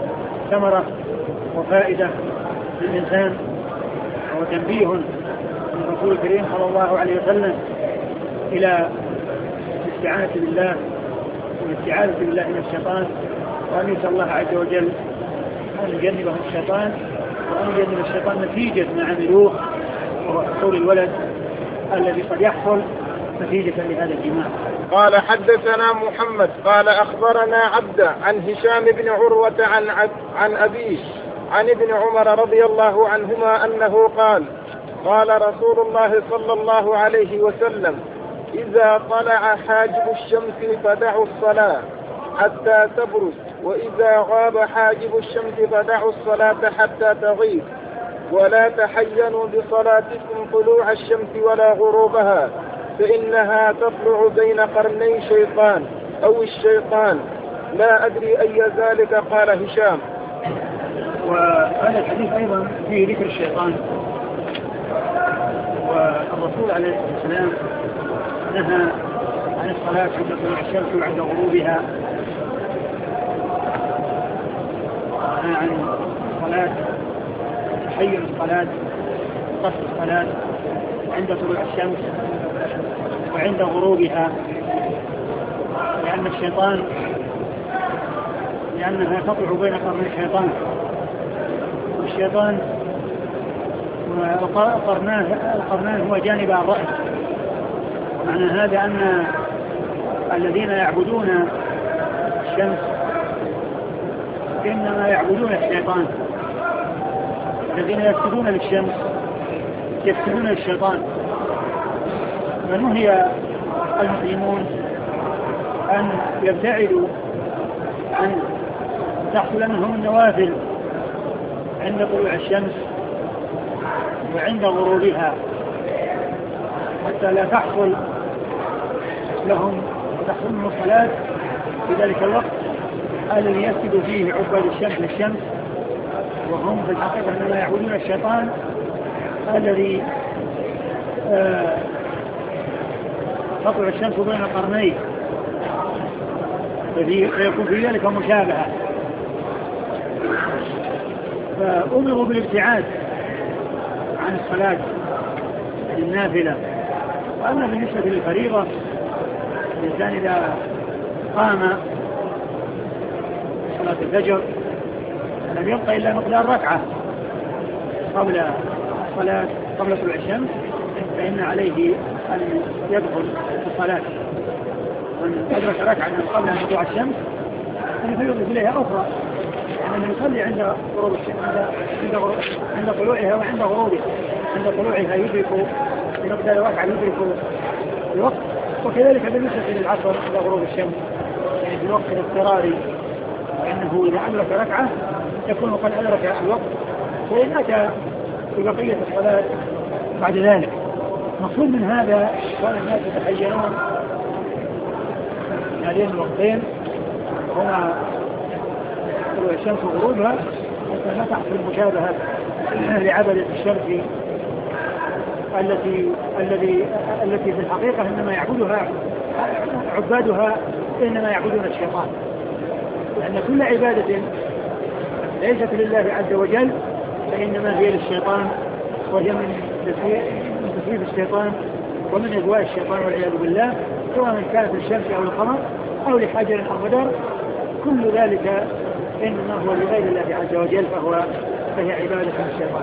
ثمرة وفائدة للإنسان، وتنبيه الرسول الكريم صلى الله عليه وسلم إلى الاستعانة بالله والاستعاذة بالله من الشيطان، وأن يسأل الله عز وجل أن يجنبهم الشيطان وأن يجنب الشيطان نتيجة ما عملوه، وهو حصول الولد الذي قد يحصل نتيجة لهذا الجماع. قال حدثنا محمد قال أخبرنا عبد عن هشام بن عروة عن أبيه عن ابن عمر رضي الله عنهما أنه قال قال رسول الله صلى الله عليه وسلم إذا طلع حاجب الشمس فدعوا الصلاة حتى تبرز، وإذا غاب حاجب الشمس فدعوا الصلاة حتى تغيب، ولا تحينوا بصلاتكم طلوع الشمس ولا غروبها، فإنها تطلع بين قرني شيطان أو الشيطان، لا أدري أي ذلك. قال هشام. وهذا الحديث أيضا فيه ذكر الشيطان، والرسول عليه الصلاة والسلام نهى عن الصلاة عند طلوع الشمس وعند غروبها، ونهى عن الصلاة تحيّن الصلاة قصد الصلاة عند طلوع الشمس وعند غروبها، لأنها تطلع بين قرني الشيطان، والشيطان القرنان هو جانب الرأس. ومعنى هذا أن الذين يعبدون الشمس إنما يعبدون الشيطان، الذين يسجدون للشمس يسجدون للشيطان. فنهي المسلمون أن يبتعدوا عن تحصل لهم النوافل عند طلوع الشمس وعند غروبها، حتى لا تحصل لهم الصلاة في ذلك الوقت الذي يسجد فيه عباد الشمس للشمس، وهم في الحقيقة إنما يعبدون الشيطان الذي تطلع الشمس بين القرنين، فيكون في ذلك مشابهة. فأمروا بالابتعاد عن الصلاة النافلة. وأما بالنسبة للفريضة، الإنسان إذا قام صلاة الفجر لم يبقى إلا مقدار ركعة قبل طلوع الشمس، فإن عليه أن يدخل في الصلاة. من أدرك ركعة قبل أن تطلع الشمس فيضيف إليها أخرى، يعني يصلي عند غروب الشمس، عند طلوعها وعند غروبها. عند طلوعها يدرك بمقدار ركعة يدرك الوقت، وكذلك بالنسبة للعصر عند غروب الشمس، يعني في وقت الاضطراري، فإنه إذا أدرك ركعة يكون قد أدرك الوقت، وإن أتى ببقية الصلاة بعد ذلك. مقصود من هذا كان الناس يتحينون هذين الوقتين هما طلوع الشمس وغروبها، حتى لا تحصل مشابهة لعبدة الشمس التي في الحقيقة إنما يعبدها عبادها، إنما يعبدون الشيطان، لأن كل عبادة ليست لله عز وجل فإنما هي للشيطان، وهي من تسويف الشيطان ومن إغواء الشيطان والعياذ بالله، سواء كانت الشمس أو القمر أو لحجر أو مدر، كل ذلك إنما هو لغير الله عز وجل، فهي عبادة الشيطان.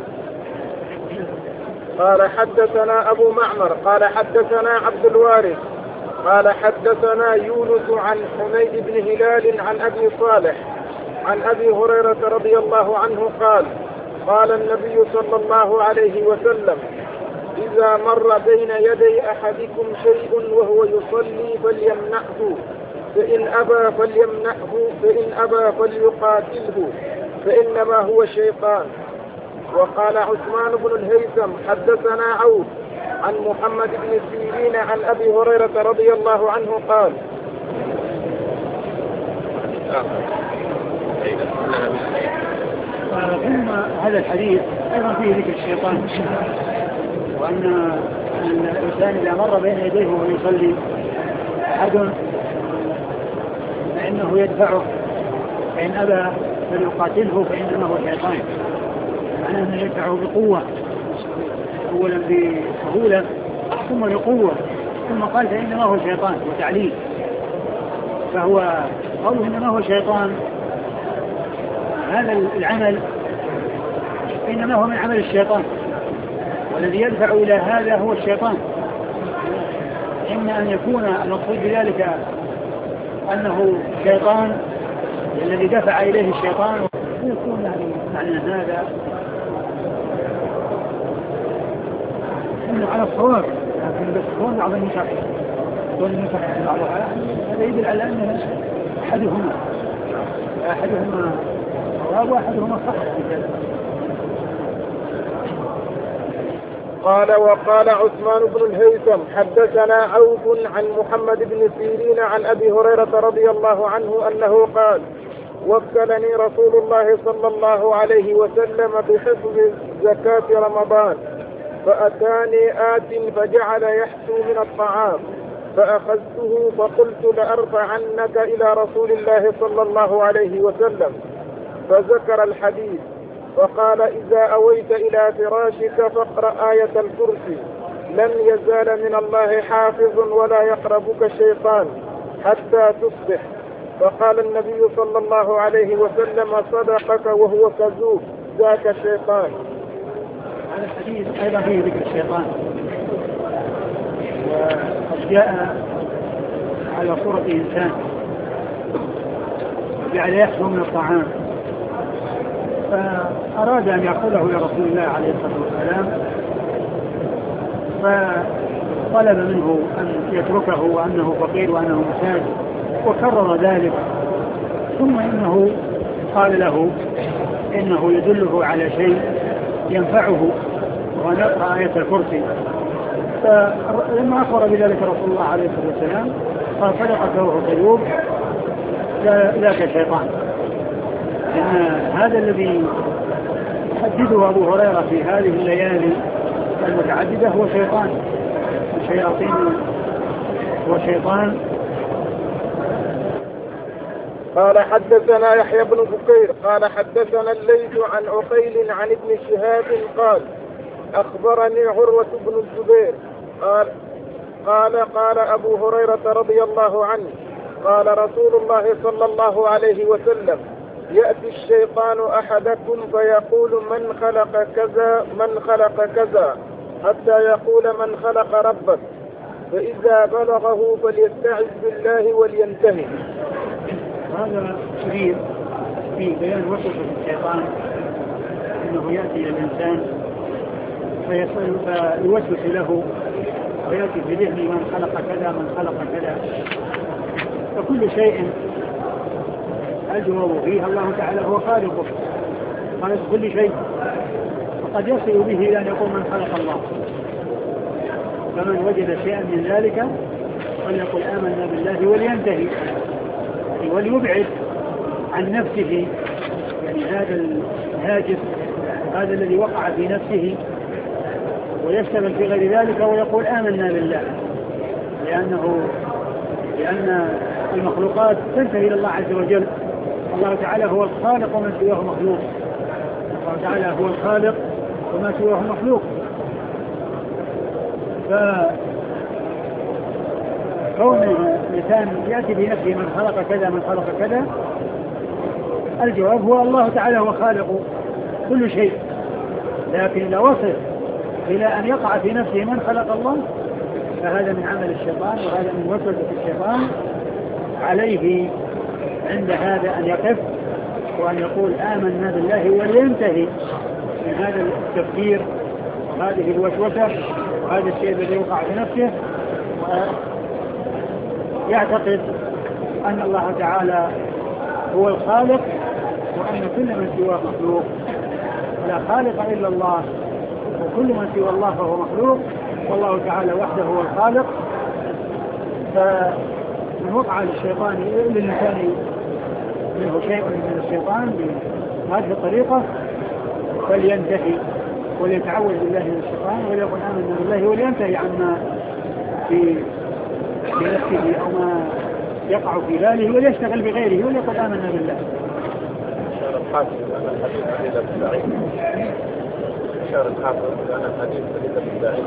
قال حدثنا أبو معمر قال حدثنا عبد الوارث قال حدثنا يونس عن حميد بن هلال عن أبي صالح عن أبي هريرة رضي الله عنه قال قال النبي صلى الله عليه وسلم إذا مر بين يدي أحدكم شيء وهو يصلي فليمنعه، فإن أبى فليقاتله، فإنما هو شيطان. وقال عثمان بن الهيثم حدثنا عوف عن محمد بن سيرين عن أبي هريرة رضي الله عنه قال ثم هذا الحديث أيضا فيه ذكر الشيطان، وأن الإنسان إذا مر بين يديه وهو يصلي أحد فإنه يدفعه، فإن أبى فليقاتله، فإنما هو شيطان، معناه أنه يدفعه بقوة أولا بسهولة ثم بقوة، ثم قال فإنما هو شيطان وتعليل. فهو قوله إنما هو شيطان، هذا العمل إنما هو من عمل الشيطان، والذي يدفع إلى هذا هو الشيطان. إما أن يكون المقصود بذلك أنه شيطان الذي دفع إليه الشيطان، ويكون يعني معنى هذا إنه على الصواب، لكن بس كون بعض النسخ بعضها هذا يدل على أن أحدهما صواب وأحدهما صح. قال وقال عثمان بن الهيثم حدثنا عوف عن محمد بن سيرين عن أبي هريرة رضي الله عنه أنه قال وكلني رسول الله صلى الله عليه وسلم بحفظ زكاة رمضان، فأتاني آت فجعل يحسو من الطعام، فأخذته فقلت لأرفعنك إلى رسول الله صلى الله عليه وسلم، فذكر الحديث فقال إذا أويت إلى فراشك فاقرأ آية الكرسي لن يزال من الله حافظ ولا يقربك شيطان حتى تصبح. فقال النبي صلى الله عليه وسلم صدقك وهو كذوب ذاك الشيطان. هذا الحديث أيضا فيه ذكر الشيطان، وقد جاء على صورة إنسان جعل يحسو من الطعام، فأراد أن يأخذه إلى رسول الله عليه الصلاة والسلام، فطلب منه أن يتركه وأنه فقير وأنه محتاج، وكرر ذلك. ثم إنه قال له إنه يدله على شيء ينفعه وأن يقرأ آية الكرسي. فلما أخبر بذلك رسول الله عليه الصلاة والسلام قال صدقك وهو كذوب ذاك الشيطان. إن هذا الذي يحدده أبو هريرة في هذه الليالي المتعددة هو شيطان، الشياطين هو شيطان. قال حدثنا يحيى بن بكير قال حدثنا الليث عن عقيل عن ابن شهاب قال أخبرني عروة بن الزبير قال أبو هريرة رضي الله عنه قال رسول الله صلى الله عليه وسلم يأتي الشيطان أحدكم فيقول من خلق كذا حتى يقول من خلق ربك، فإذا بلغه فليستعذ بالله ولينتهي. هذا شريف في بيان وصف الشيطان، انه ياتي الى الانسان فيوسوس له وياتي في ذهنه من خلق كذا من خلق كذا، فكل شيء الجواب فيه الله تعالى هو خالقه كل شيء، وقد يصل به الى ان يقول من خلق الله. فمن وجد شيئا من ذلك فليقل آمنا بالله ولينتهي، وليبعد عن نفسه يعني هذا الهاجس، هذا الذي وقع في نفسه، ويشتغل في غير ذلك ويقول آمنا بالله، لأن المخلوقات تنتهي إلى الله عز وجل. الله تعالى هو الخالق ومن سواه مخلوق، الله تعالى هو الخالق وما سواه مخلوق. فكون الإنسان يأتي بنفسه من خلق كذا من خلق كذا، الجواب هو الله تعالى هو خالق كل شيء، لكن لو وصل إلى أن يقع في نفسه من خلق الله فهذا من عمل الشيطان، وهذا من وسوسة الشيطان. عليه عند هذا أن يقف وأن يقول آمنا بالله ولينتهي من هذا التفكير وهذه الوسوسة وهذا الشيء الذي وقع في نفسه، ويعتقد أن الله تعالى هو الخالق وأن كل من سواه مخلوق، لا خالق إلا الله، وكل من سوى الله فهو مخلوق، والله تعالى وحده هو الخالق. فمن وقع للإنسان منه شيء من الشيطان بهذه الطريقة فلينتهي وليتعوذ بالله من الشيطان وليقل آمنا بالله ولينتهي عما في نفسه أو ما يقع في باله وليشتغل بغيره وليقل آمنا بالله. أشار الحافظ أن الحديث ليس بالبعيد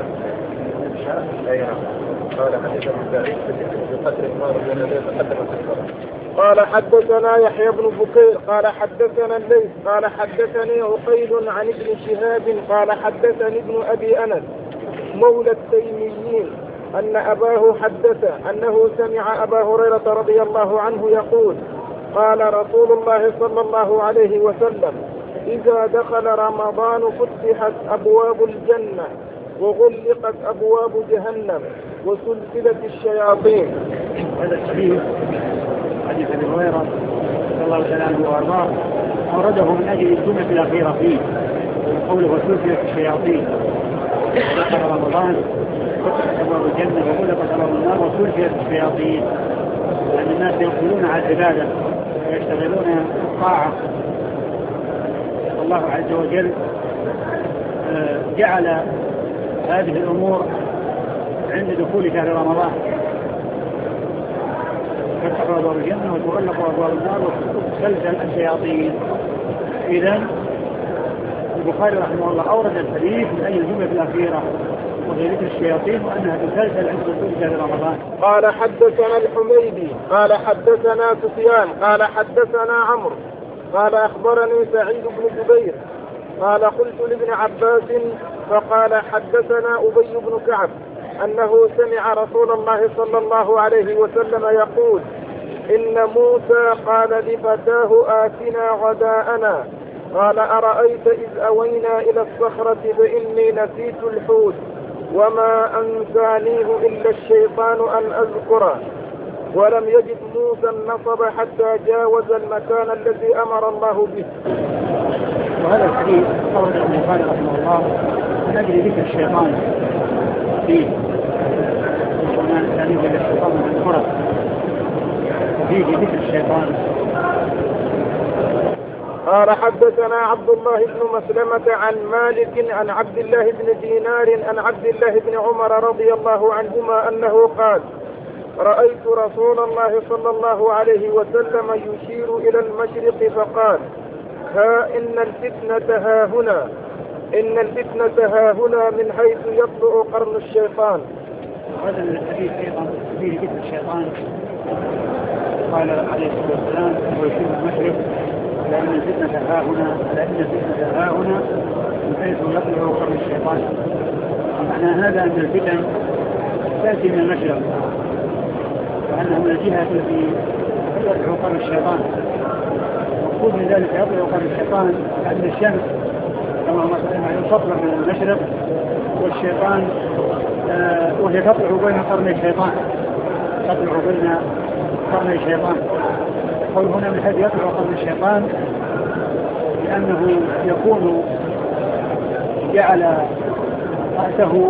قال حديث بالبعيد بقدر ما روي الذي تقدم في الصلاة. قال حدثنا يحيى بن بكير قال حدثنا الليث قال حدثني عقيل عن ابن شهاب قال حدثني ابن أبي أنس مولى التيميين أن أباه حدث أنه سمع أبا هريرة رضي الله عنه يقول قال رسول الله صلى الله عليه وسلم إذا دخل رمضان فتحت أبواب الجنة وغلقت أبواب جهنم وسلسلة الشياطين. هذا الحديث حديث أبي هريرة رضي الله عنه وأرضاه أورده من أجل الجملة الأخيرة فيه قوله وسلسلة الشياطين. دخل رمضان فتحت أبواب الجنة وغلقت أبواب النار وسلسلة الشياطين، لأن الناس يقبلون على العبادة ويشتغلون الطاعة. الله عز وجل جعل هذه الأمور عند دخول شهر رمضان، فتح أبواب الجنة وتغلق أبواب النار وسلسلة الشياطين. إذن البخاري رحمه الله أورد الحديث من أي الجملة الأخيرة وهي ذكر الشياطين وأنها تسلسل عند دخول شهر رمضان. قال حدثنا الحميدي قال حدثنا سفيان قال حدثنا عمرو قال أخبرني سعيد بن جبير قال قلت لابن عباس فقال حدثنا أبي بن كعب أنه سمع رسول الله صلى الله عليه وسلم يقول إن موسى قال لفتاه آتنا غداءنا قال أرأيت إذ أوينا إلى الصخرة فإني نسيت الحوت وما أنسانيه إلا الشيطان أن أذكره ولم يجد موسى النصب حتى جاوز المكان الذي أمر الله به. وهذا الحديث أورده البخاري رحمه الله من أجل ذكر الشيطان فيه وما أنسانيه إلا الشيطان أن أذكره، وفيه ذكر الشيطان. قال حدثنا عبد الله بن مسلمة عن مالك عن عبد الله بن دينار عن عبد الله بن عمر رضي الله عنهما أنه قال رأيت رسول الله صلى الله عليه وسلم يشير إلى المشرق فقال ها إن الفتنة ها هنا إن الفتنة ها هنا من حيث يطلع قرن الشيطان. هذا الحديث أيضا فيه ذكر الشيطان. قال عليه الصلاة والسلام ويشير المشرق لأن الفتنة ها هنا لأن الفتنة ها هنا من حيث يطلع قرن الشيطان. معنى هذا أن الفتن تأتي من المشرق وأنه من الجهة التي يطلع قرن الشيطان. مقصود من ذلك يطلع قرن الشيطان لأن الشمس كما هو تطلع من المشرق والشيطان وهي تطلع بين قرن الشيطان تطلع بين قرن الشيطان. قول هنا من حيث يطلع قرن الشيطان لأنه يكون جعل رأسه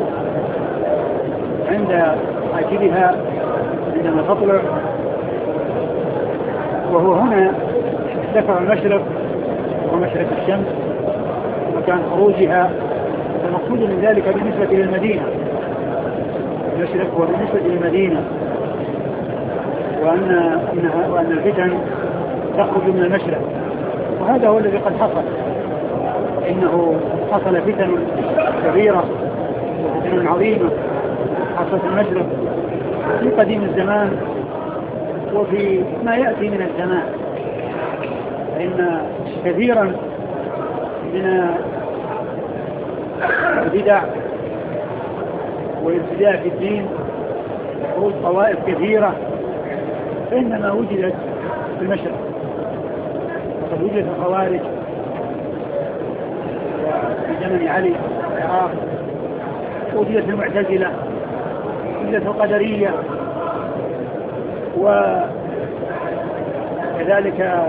عند أجلها عندما تطلع، وهو هنا ذكر المشرق ومشرق الشمس وكان خروجها. المقصود من ذلك بالنسبة للمدينة المشرق هو بالنسبة للمدينة، وأن الفتن تخرج من المشرق، وهذا هو الذي قد حصل. إنه حصل فتن كبيرة وفتن عظيمة حصلت المشرق في قديم الزمان وفي ما يأتي من الزمان، فإن كثيرا من البدع والابتداع في الدين وخروج طوائف كثيرة فإنما وجدت في المشرق. وقد وجدت الخوارج في زمن علي في العراق، وجدت المعتزلة، وجدت القدرية، وكذلك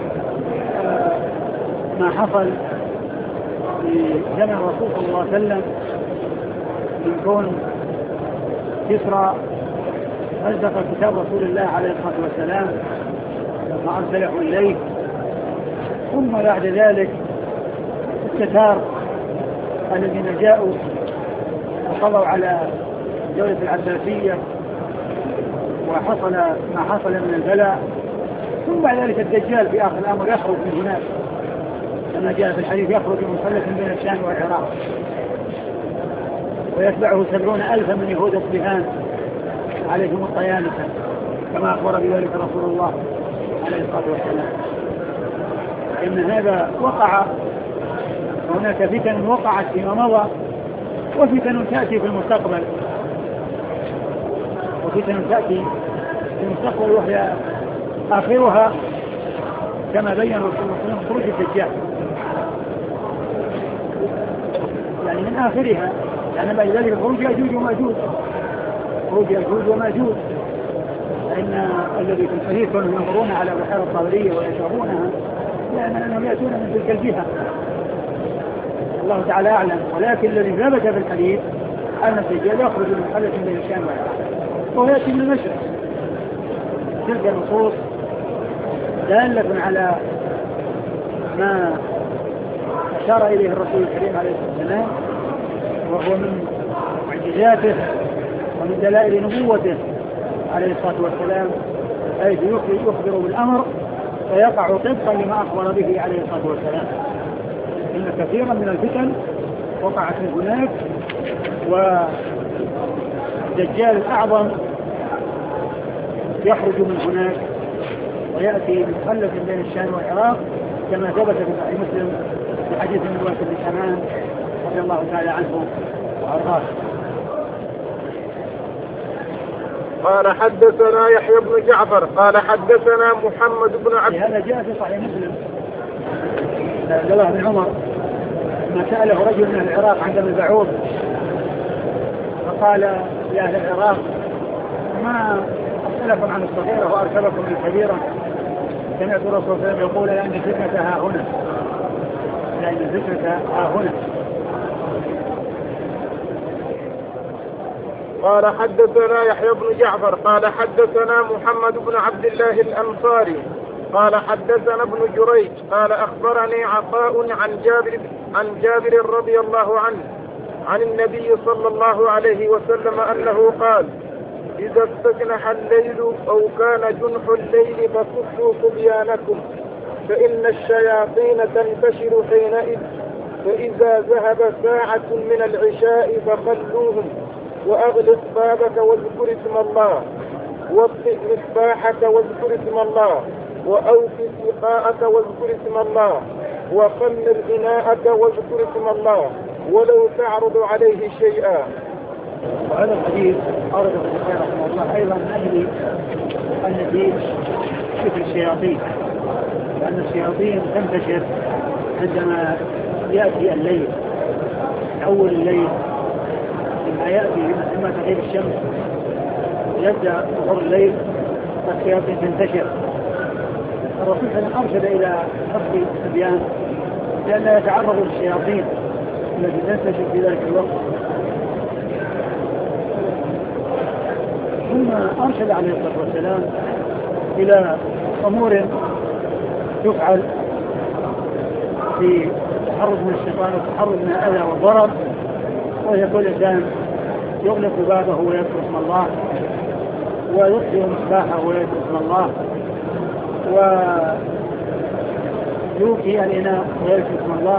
ما حصل في زمن الرسول صلى الله عليه وسلم من كون كسرى مزق كتاب رسول الله عليه الصلاة والسلام ما أرسله إليه، ثم بعد ذلك التتار الذين جاءوا وقضوا على الدولة العباسية وحصل ما حصل من البلاء، ثم بعد ذلك الدجال في آخر الأمر يخرج من هناك كما جاء في الحديث يخرج من قلة بين الشام والعراق ويتبعه 70,000 من يهود اصبهان عليهم الطيالسة كما أخبر بذلك رسول الله عليه الصلاة والسلام. إن هذا وقع، هناك فتن وقعت فيما مضى وفتن تأتي في المستقبل، في المستقبل وهي آخرها كما بين رسول الله صلى الله عليه وسلم خروج الدجال، يعني من آخرها، يعني بعد ذلك خروج يأجوج وماجوج، فإن الذي في الحديث كانوا ينظرون على بحيرة الطابرية ويشربونها لأنهم يأتون من تلك الجهة، الله تعالى أعلم. ولكن الذي ثبت في الحديث أن الدجال يخرج من قلة بين الشام والعراق ويأتي من المشرق. تلك النصوص دالة على ما أشار إليه الرسول الكريم عليه الصلاة والسلام، وهو من معجزاته ومن دلائل نبوته عليه الصلاة والسلام، حيث يخبر بالأمر فيقع طبقا لما أخبر به عليه الصلاة والسلام. إن كثيرا من الفتن وقعت من هناك، والدجال الأعظم يخرج من هناك ويأتي من قلة بين الشام والعراق كما ثبت في صحيح مسلم في حديث النواس بن سمعان رضي الله تعالى عنه وأرضاه. قال حدثنا يحيى بن جعفر قال حدثنا محمد بن عبد. هذا جاء في صحيح مسلم عبد الله بن عمر ما سأله رجل من العراق عند البعوض فقال يا أهل العراق ما أسألكم عن الصغيرة وأركبكم الكبيرة؟ سمعت الرسول صلى الله عليه وسلم يقول لأن الفتنة ها هنا، لأن الفتنة ها هنا. قال حدثنا يحيى بن جعفر قال حدثنا محمد بن عبد الله الأنصاري قال حدثنا ابن جريج قال أخبرني عطاء عن جابر رضي الله عنه عن النبي صلى الله عليه وسلم أنه قال إذا استجنح الليل أو كان جنح الليل فكفوا صبيانكم فإن الشياطين تنتشر حينئذ، فإذا ذهب ساعة من العشاء فخلوهم، وأغلق بابك واذكر اسم الله، واطفئ مصباحك واذكر اسم الله، وأوفي سقاءك واذكر اسم الله، وخمر إناءك واذكر اسم الله، ولو تعرض عليه شيئا. وهذا الحديث أورده البخاري رحمه الله أيضا من أجل أن فيه شكل الشياطين، لأن الشياطين تنتشر عندما يأتي الليل، أول الليل لما يأتي لما تغيب الشمس يبدأ ظهور الليل والشياطين تنتشر. الرسول أرشد إلى حفظ الصبيان لأن يتعرضوا للشياطين التي تنتشر في ذلك الوقت. ثم أرشد عليه الصلاة والسلام إلى أمور تفعل في التحرز من الشيطان والتحرز من الأذى والضرر، وهي كل إنسان يغلق بابه ويذكر اسم الله، ويطفئ مصباحه ويذكر اسم الله، ويوكي الإناء ويذكر اسم الله،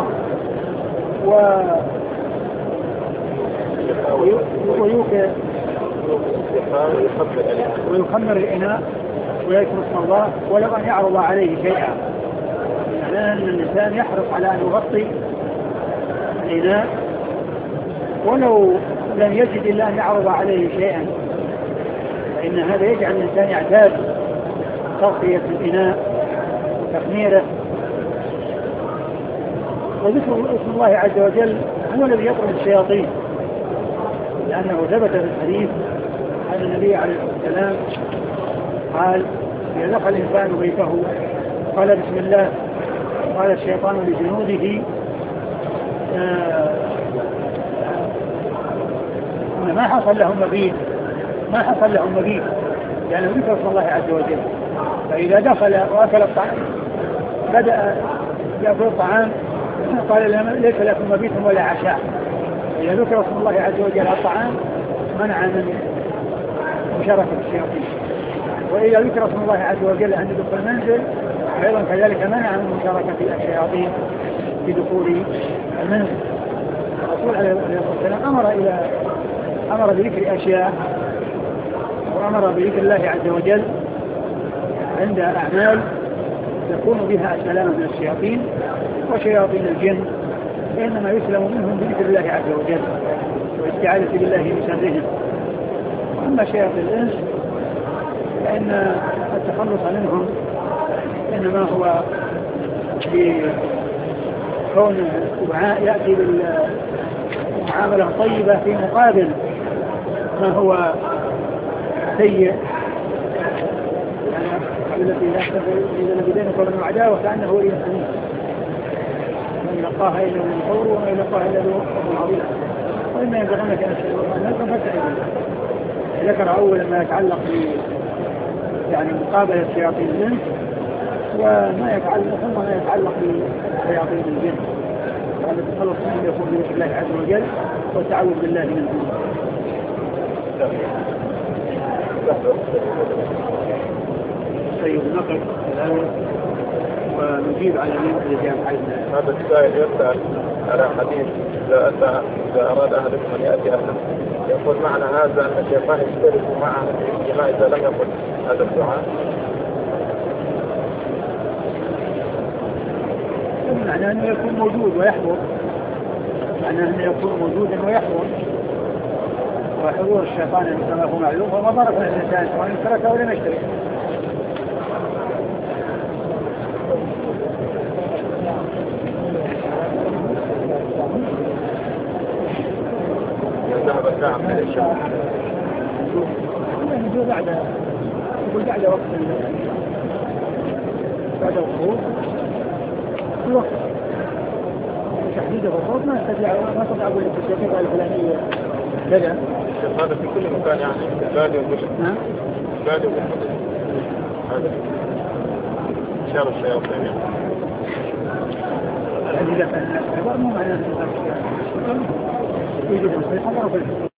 ويخمر الإناء ويذكر اسم الله ولو أن يعرض عليه شيئا. يعني أن الإنسان يحرص على أن يغطي الإناء ولو لم يجد إلا أن يعرض عليه شيئا، فإن هذا يجعل الإنسان يعتاد تغطية الإناء وتخميره. وذكر اسم الله عز وجل هو الذي يطرد الشياطين، لأنه ثبت في الحديث أن النبي عليه الصلاة والسلام قال إذا دخل الإنسان بيته قال بسم الله قال الشيطان لجنوده ما حصل لهم مبيت لأنه ذكر اسم الله عز وجل. فإذا دخل وأكل الطعام بدأ يأكل الطعام قال ليس لكم مبيت ولا عشاء. إذا ذكر اسم الله عز وجل على الطعام منع من مشاركة الشياطين، وإذا ذكر اسم الله عز وجل عند دخول المنزل أيضا كذلك منع من مشاركة الشياطين في دخول المنزل. الرسول عليه الصلاة والسلام أمر بذكر أشياء، وأمر بذكر الله عز وجل عند أعمال يكون بها السلام من الشياطين، وشياطين الجن إنما يسلم منهم بذكر الله عز وجل والاستعاذة بالله من شرهم. وأما شياطين الإنس فإن التخلص منهم إنما هو بكون الدعاء يأتي بالمعاملة طيبة في مقابل ما هو سيء، التي لا تزال بينك وبين العداوة كأنه ولي حميم، من يلقاها إلا من فور وما يلقاها إلا ذو حظ عظيم، وإما ينبغونك أن تشركوا فاستعذ بالله. ذكر أولا ما يتعلق يعني مقابلة شياطين الإنس، وما يتعلق بشياطين الجن، وهذا التخلص منه يكون بذكر الله عز وجل والتعوذ بالله من الجن. طيب نقف الآن ونجيب على الذي جاء حيثنا. هذا السائل يسأل على حديث إذا أراد أحدكم أن يأتي أهله، يقول معنى هذا أن الشيطان يشترك معه في الجماع إذا لم يقل هذا الدعاء؟ معنى أنه يكون موجود ويحضر، معنى أنه يكون موجودا ويحضر، وحضور الشيطان كما هو معلوم هو مضرة الإنسان سواء اشترك أو لم يشترك. ذهب الساعة من الشمس بعد وقت بعد الخروج في وقت تحديده الخروج ما استطيع أقول لك الشيخ الفلانية كذا. هذا في كل مكان يعني في البادية والبشر. البادية والبشر هذا شر الشياطين يعني. إذا كان مو معناه يوجد مصلحة